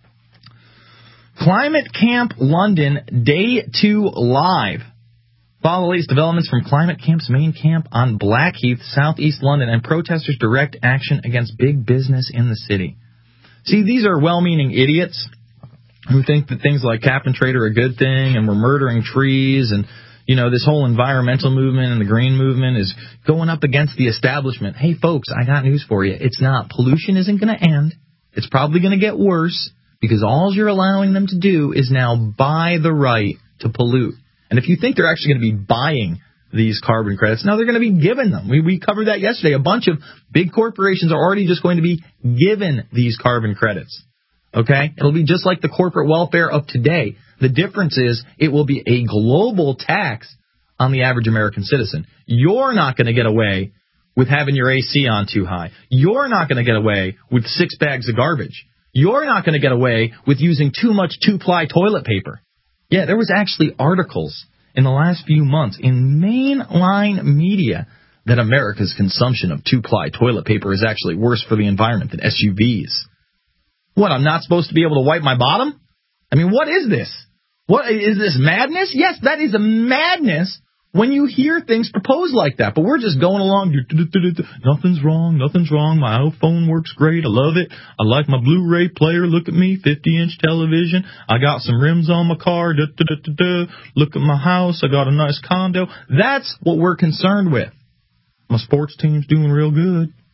Climate Camp London, Day two Live. Follow the latest developments from Climate Camp's main camp on Blackheath, southeast London, and protesters direct action against big business in the city. See, these are well-meaning idiots who think that things like cap and trade are a good thing, and we're murdering trees, and, you know, this whole environmental movement and the green movement is going up against the establishment. Hey, folks, I got news for you. It's not. Pollution isn't going to end. It's probably going to get worse because all you're allowing them to do is now buy the right to pollute. And if you think they're actually going to be buying these carbon credits, now they're going to be given them. We, we covered that yesterday. A bunch of big corporations are already just going to be given these carbon credits. Okay? It'll be just like the corporate welfare of today. The difference is it will be a global tax on the average American citizen. You're not going to get away with having your A C on too high. You're not going to get away with six bags of garbage. You're not going to get away with using too much two-ply toilet paper. Yeah, there was actually articles in the last few months in mainline media that America's consumption of two-ply toilet paper is actually worse for the environment than S U Vs. What, I'm not supposed to be able to wipe my bottom? I mean, what is this? What, is this madness? Yes, that is a madness when you hear things proposed like that. But we're just going along. Nothing's wrong. Nothing's wrong. My iPhone works great. I love it. I like my Blu-ray player. Look at me. fifty-inch television. I got some rims on my car. Da, da, da, da, da. Look at my house. I got a nice condo. That's what we're concerned with. My sports team's doing real good.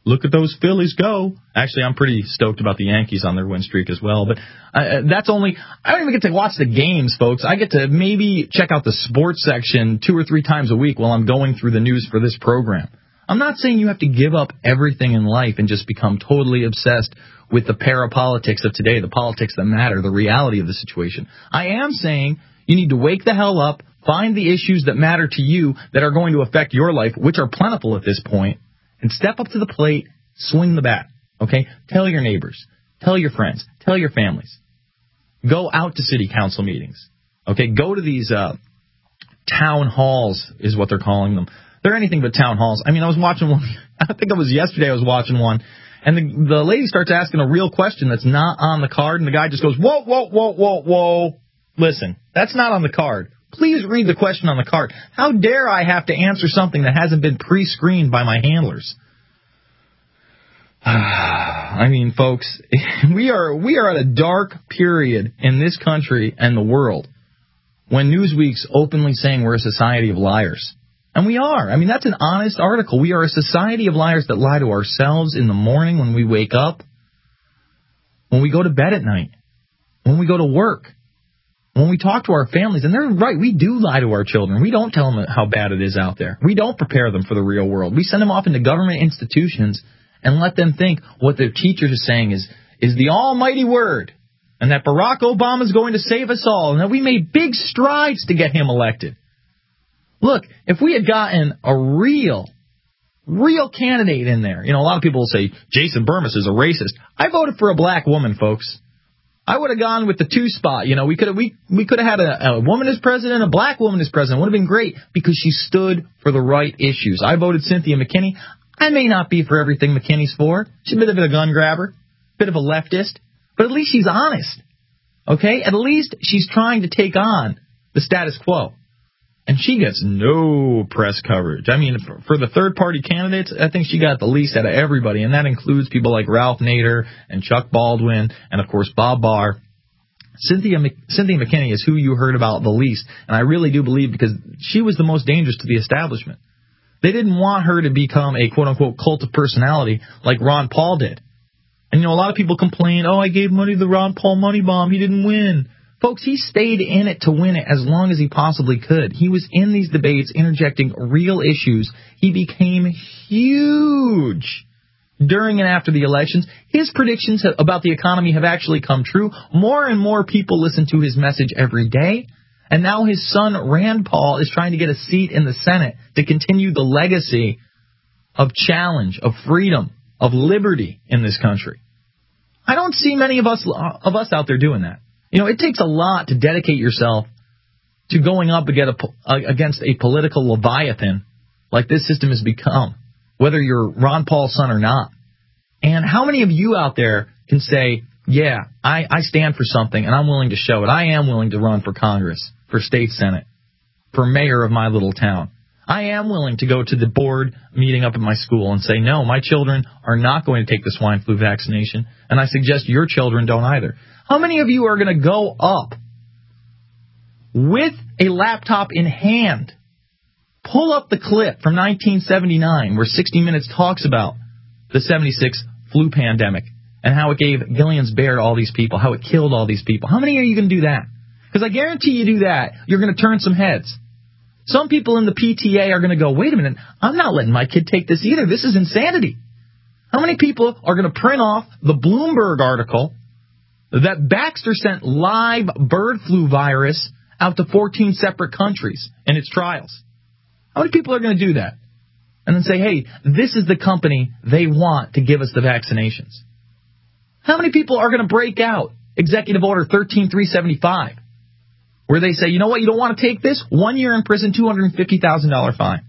look at those Phillies go. Actually, I'm pretty stoked about the Yankees on their win streak as well. But uh, that's only, I don't even get to watch the games, folks. I get to maybe check out the sports section two or three times a week while I'm going through the news for this program. I'm not saying you have to give up everything in life and just become totally obsessed with the parapolitics of today, the politics that matter, the reality of the situation. I am saying you need to wake the hell up, find the issues that matter to you that are going to affect your life, which are plentiful at this point, and step up to the plate, swing the bat, okay? Tell your neighbors, tell your friends, tell your families. Go out to city council meetings, okay? Go to these uh, town halls is what they're calling them. They're anything but town halls. I mean, I was watching one, I think it was yesterday I was watching one, and the, the lady starts asking a real question that's not on the card, and the guy just goes, whoa, whoa, whoa, whoa, whoa. Listen, that's not on the card. Please read the question on the card. How dare I have to answer something that hasn't been pre-screened by my handlers? I mean, folks, we are we are at a dark period in this country and the world when Newsweek's openly saying we're a society of liars. And we are. I mean, that's an honest article. We are a society of liars that lie to ourselves in the morning when we wake up, when we go to bed at night, when we go to work. When we talk to our families, and they're right, we do lie to our children. We don't tell them how bad it is out there. We don't prepare them for the real world. We send them off into government institutions and let them think what their teachers are saying is, is the almighty word, and that Barack Obama is going to save us all, and that we made big strides to get him elected. Look, if we had gotten a real, real candidate in there, you know, a lot of people will say, Jason Bermas is a racist. I voted for a black woman, folks. I would have gone with the two spot. You know, we could have we we could have had a, a woman as president, a black woman as president. Would have been great because she stood for the right issues. I voted Cynthia McKinney. I may not be for everything McKinney's for. She's a bit of a gun grabber, bit of a leftist, but at least she's honest. Okay, at least she's trying to take on the status quo, and she gets no press coverage. I mean, for, for the third party candidates, I think she got the least out of everybody, and that includes people like Ralph Nader and Chuck Baldwin and, of course, Bob Barr. Cynthia, Cynthia McKinney is who you heard about the least, and I really do believe because she was the most dangerous to the establishment. They didn't want her to become a quote-unquote cult of personality like Ron Paul did. And, you know, a lot of people complain, oh, I gave money to the Ron Paul money bomb, he didn't win. Folks, he stayed in it to win it as long as he possibly could. He was in these debates interjecting real issues. He became huge during and after the elections. His predictions about the economy have actually come true. More and more people listen to his message every day. And now his son, Rand Paul, is trying to get a seat in the Senate to continue the legacy of challenge, of freedom, of liberty in this country. I don't see many of us of us out there doing that. You know, it takes a lot to dedicate yourself to going up against a political leviathan like this system has become, whether you're Ron Paul's son or not. And how many of you out there can say, yeah, I, I stand for something and I'm willing to show it. I am willing to run for Congress, for state senate, for mayor of my little town. I am willing to go to the board meeting up at my school and say, no, my children are not going to take the swine flu vaccination, and I suggest your children don't either. How many of you are going to go up with a laptop in hand, pull up the clip from nineteen seventy-nine where sixty minutes talks about the seventy-six flu pandemic and how it gave Gillian's Bear to all these people, how it killed all these people? How many are you going to do that? Because I guarantee you do that, you're going to turn some heads. Some people in the P T A are going to go, wait a minute, I'm not letting my kid take this either. This is insanity. How many people are going to print off the Bloomberg article that Baxter sent live bird flu virus out to fourteen separate countries in its trials? How many people are going to do that? And then say, hey, this is the company they want to give us the vaccinations. How many people are going to break out Executive Order thirteen three seventy-five, where they say, you know what, you don't want to take this? One year in prison, two hundred fifty thousand dollars fine.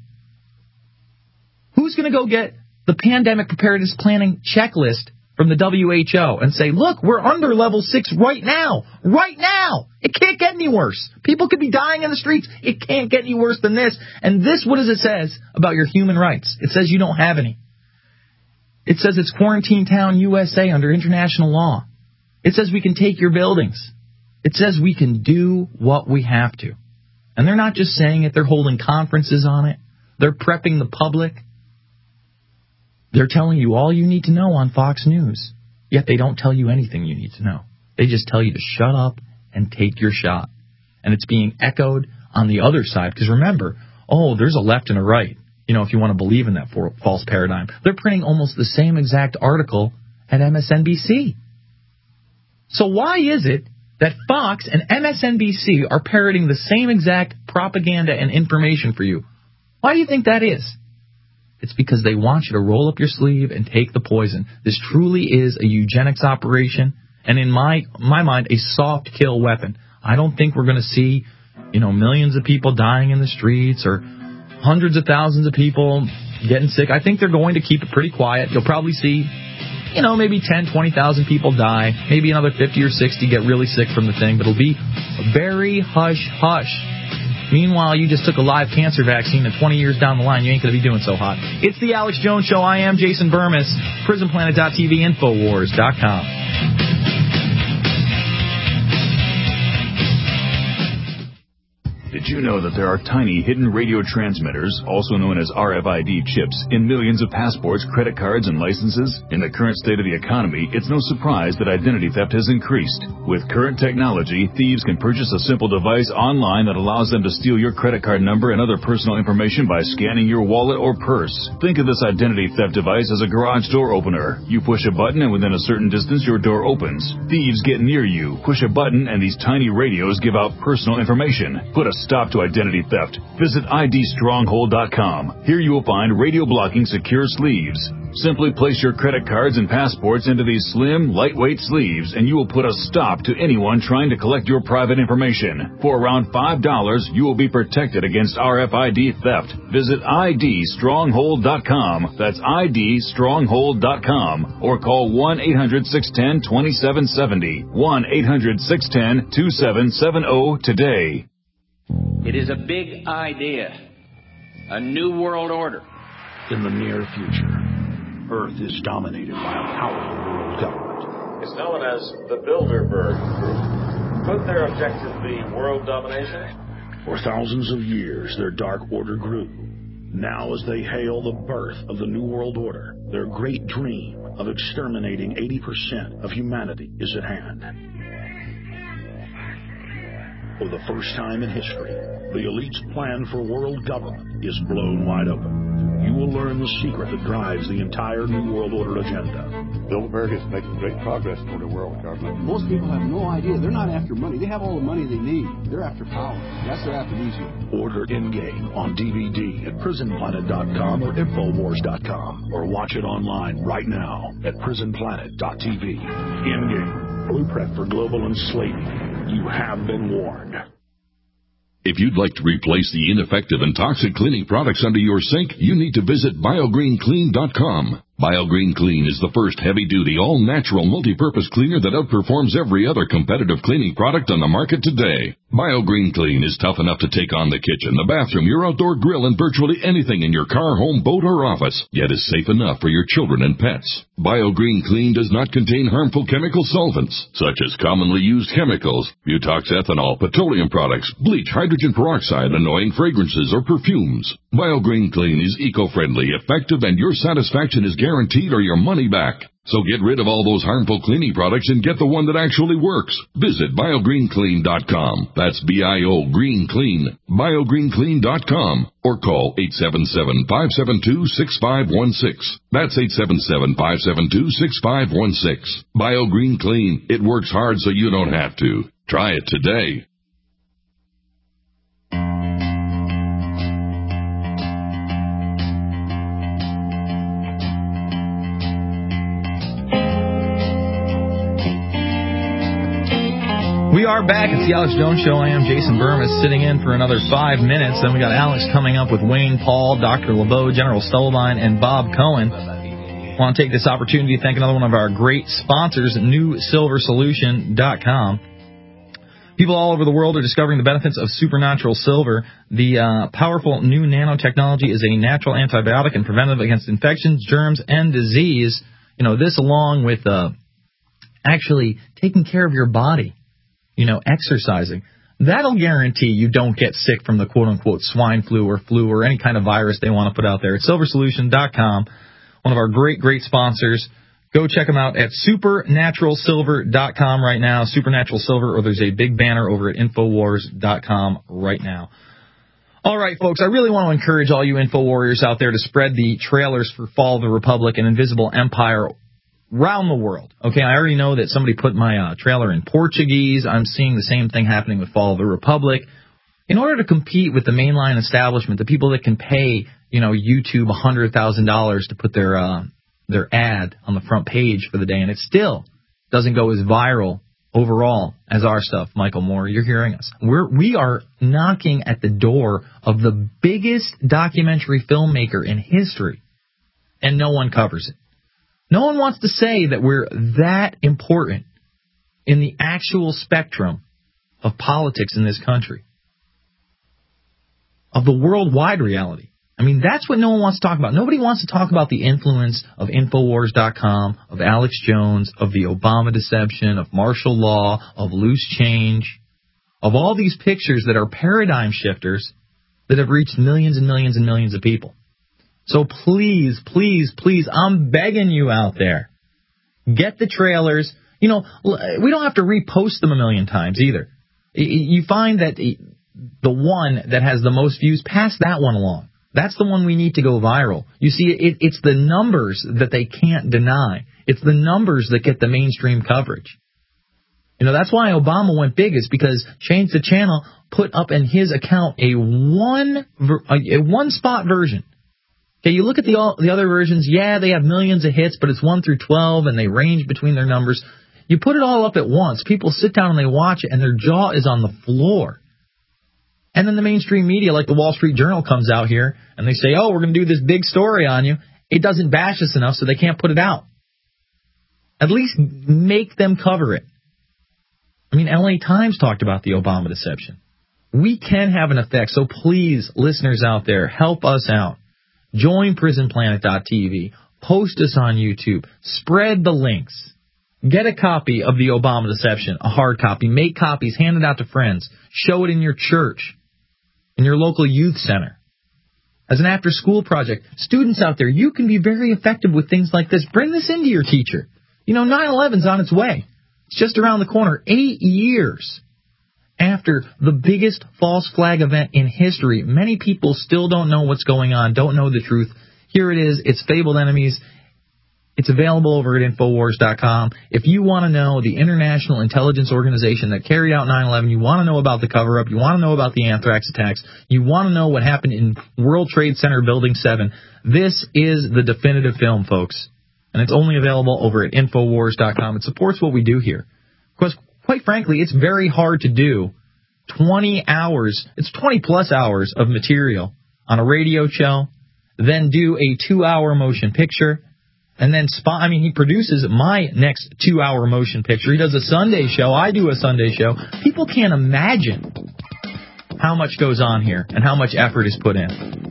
Who's going to go get the pandemic preparedness planning checklist from the W H O and say, look, we're under level six right now. Right now. It can't get any worse. People could be dying in the streets. It can't get any worse than this. And this, what does it says about your human rights? It says you don't have any. It says it's Quarantine Town U S A under international law. It says we can take your buildings. It says we can do what we have to. And they're not just saying it. They're holding conferences on it. They're prepping the public. They're telling you all you need to know on Fox News, yet they don't tell you anything you need to know. They just tell you to shut up and take your shot. And it's being echoed on the other side, because remember, oh, there's a left and a right, you know, if you want to believe in that for, false paradigm. They're printing almost the same exact article at M S N B C. So why is it that Fox and M S N B C are parroting the same exact propaganda and information for you? Why do you think that is? It's because they want you to roll up your sleeve and take the poison. This truly is a eugenics operation, and in my my mind, a soft kill weapon. I don't think we're going to see, you know, millions of people dying in the streets or hundreds of thousands of people getting sick. I think they're going to keep it pretty quiet. You'll probably see, you know, maybe ten, twenty thousand people die. Maybe another fifty or sixty get really sick from the thing, but it'll be very hush-hush. Meanwhile, you just took a live cancer vaccine, and twenty years down the line, you ain't going to be doing so hot. It's the Alex Jones Show. I am Jason Burmis. Prison Planet dot T V, Infowars dot com. Did you know that there are tiny hidden radio transmitters, also known as R F I D chips, in millions of passports, credit cards, and licenses? In the current state of the economy, it's no surprise that identity theft has increased. With current technology, thieves can purchase a simple device online that allows them to steal your credit card number and other personal information by scanning your wallet or purse. Think of this identity theft device as a garage door opener. You push a button and within a certain distance your door opens. Thieves get near you, push a button, and these tiny radios give out personal information. Put a stop to identity theft. Visit I D stronghold dot com. Here you will find radio blocking secure sleeves. Simply place your credit cards and passports into these slim, lightweight sleeves, and you will put a stop to anyone trying to collect your private information. For around five dollars, you will be protected against R F I D theft. Visit I D stronghold dot com. That's I D stronghold dot com. Or call one eight hundred, six one zero, two seven seven zero. one eight hundred, six one zero, two seven seven zero today. It is a big idea, a new world order. In the near future, Earth is dominated by a powerful world government. It's known as the Bilderberg Group. Could their objective be world domination? For thousands of years, their dark order grew. Now, as they hail the birth of the New World Order, their great dream of exterminating eighty percent of humanity is at hand. For the first time in history, the elite's plan for world government is blown wide open. You will learn the secret that drives the entire New World Order agenda. Bilderberg is making great progress toward a world government. Most people have no idea. They're not after money. They have all the money they need. They're after power. That's they're after these people. Order In-Game on D V D at prison planet dot com or infowars dot com, or watch it online right now at prison planet dot T V. In-Game, blueprint for global enslavement. You have been warned. If you'd like to replace the ineffective and toxic cleaning products under your sink, you need to visit biogreen clean dot com. BioGreen Clean is the first heavy-duty, all-natural, multi-purpose cleaner that outperforms every other competitive cleaning product on the market today. BioGreen Clean is tough enough to take on the kitchen, the bathroom, your outdoor grill, and virtually anything in your car, home, boat, or office, yet is safe enough for your children and pets. BioGreen Clean does not contain harmful chemical solvents, such as commonly used chemicals, butox ethanol, petroleum products, bleach, hydrogen peroxide, annoying fragrances, or perfumes. BioGreen Clean is eco-friendly, effective, and your satisfaction is guaranteed or your money back. So get rid of all those harmful cleaning products and get the one that actually works. Visit biogreen clean dot com. That's B I O Green Clean. biogreen clean dot com. Or call eight seven seven, five seven two, six five one six. That's eight seven seven, five seven two, six five one six. BioGreen Clean. It works hard so you don't have to. Try it today. We are back. It's the Alex Jones Show. I am Jason Burmis, sitting in for another five minutes. Then we got Alex coming up with Wayne Paul, Doctor LeBeau, General Stolbein, and Bob Cohen. I want to take this opportunity to thank another one of our great sponsors, new silver solution dot com. People all over the world are discovering the benefits of supernatural silver. The uh, powerful new nanotechnology is a natural antibiotic and preventive against infections, germs, and disease. You know, this along with uh, actually taking care of your body. You know, exercising. That'll guarantee you don't get sick from the quote-unquote swine flu or flu or any kind of virus they want to put out there. It's silver solution dot com. one of our great, great sponsors. Go check them out at supernatural silver dot com right now, Supernatural Silver, or there's a big banner over at infowars dot com right now. All right, folks, I really want to encourage all you info warriors out there to spread the trailers for Fall of the Republic and Invisible Empire around the world. Okay, I already know that somebody put my uh, trailer in Portuguese. I'm seeing the same thing happening with Fall of the Republic. In order to compete with the mainline establishment, the people that can pay, you know, YouTube one hundred thousand dollars to put their uh, their ad on the front page for the day, and it still doesn't go as viral overall as our stuff. Michael Moore, you're hearing us. We're, we are knocking at the door of the biggest documentary filmmaker in history, and no one covers it. No one wants to say that we're that important in the actual spectrum of politics in this country, of the worldwide reality. I mean, that's what no one wants to talk about. Nobody wants to talk about the influence of Infowars dot com, of Alex Jones, of the Obama deception, of martial law, of loose change, of all these pictures that are paradigm shifters that have reached millions and millions and millions of people. So please, please, please, I'm begging you out there, get the trailers. You know, we don't have to repost them a million times either. You find that the one that has the most views, pass that one along. That's the one we need to go viral. You see, it, it's the numbers that they can't deny. It's the numbers that get the mainstream coverage. You know, that's why Obama went big, is because Change the Channel put up in his account a one a one spot version. Okay, you look at the all, the other versions, yeah, they have millions of hits, but it's one through twelve, and they range between their numbers. You put it all up at once. People sit down and they watch it, and their jaw is on the floor. And then the mainstream media, like the Wall Street Journal, comes out here, and they say, oh, we're going to do this big story on you. It doesn't bash us enough, so they can't put it out. At least make them cover it. I mean, L A Times talked about the Obama deception. We can have an effect, so please, listeners out there, help us out. Join prison planet dot t v. Post us on YouTube. Spread the links. Get a copy of the Obama deception, a hard copy. Make copies. Hand it out to friends. Show it in your church, in your local youth center, as an after-school project. Students out there, you can be very effective with things like this. Bring this into your teacher. You know, nine eleven's on its way. It's just around the corner. Eight years after the biggest false flag event in history. Many people still don't know what's going on, don't know the truth. Here it is. It's Fabled Enemies. It's available over at infowars dot com. If you want to know the international intelligence organization that carried out nine eleven, you want to know about the cover-up, you want to know about the anthrax attacks, you want to know what happened in World Trade Center Building seven, this is the definitive film, folks. And it's only available over at infowars dot com. It supports what we do here. Because, quite frankly, it's very hard to do twenty hours, it's twenty-plus hours of material on a radio show, then do a two-hour motion picture, and then spot, I mean, he produces my next two-hour motion picture. He does a Sunday show. I do a Sunday show. People can't imagine how much goes on here and how much effort is put in.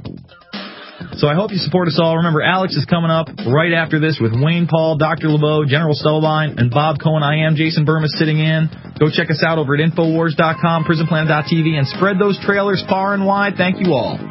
So I hope you support us all. Remember, Alex is coming up right after this with Wayne Paul, Doctor LeBeau, General Stellbein, and Bob Cohen. I am Jason Burma sitting in. Go check us out over at infowars dot com, prison planet dot t v, and spread those trailers far and wide. Thank you all.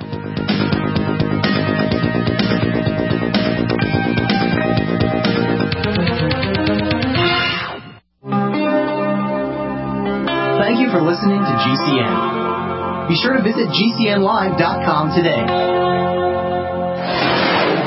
Thank you for listening to G C N. Be sure to visit G C N live dot com today.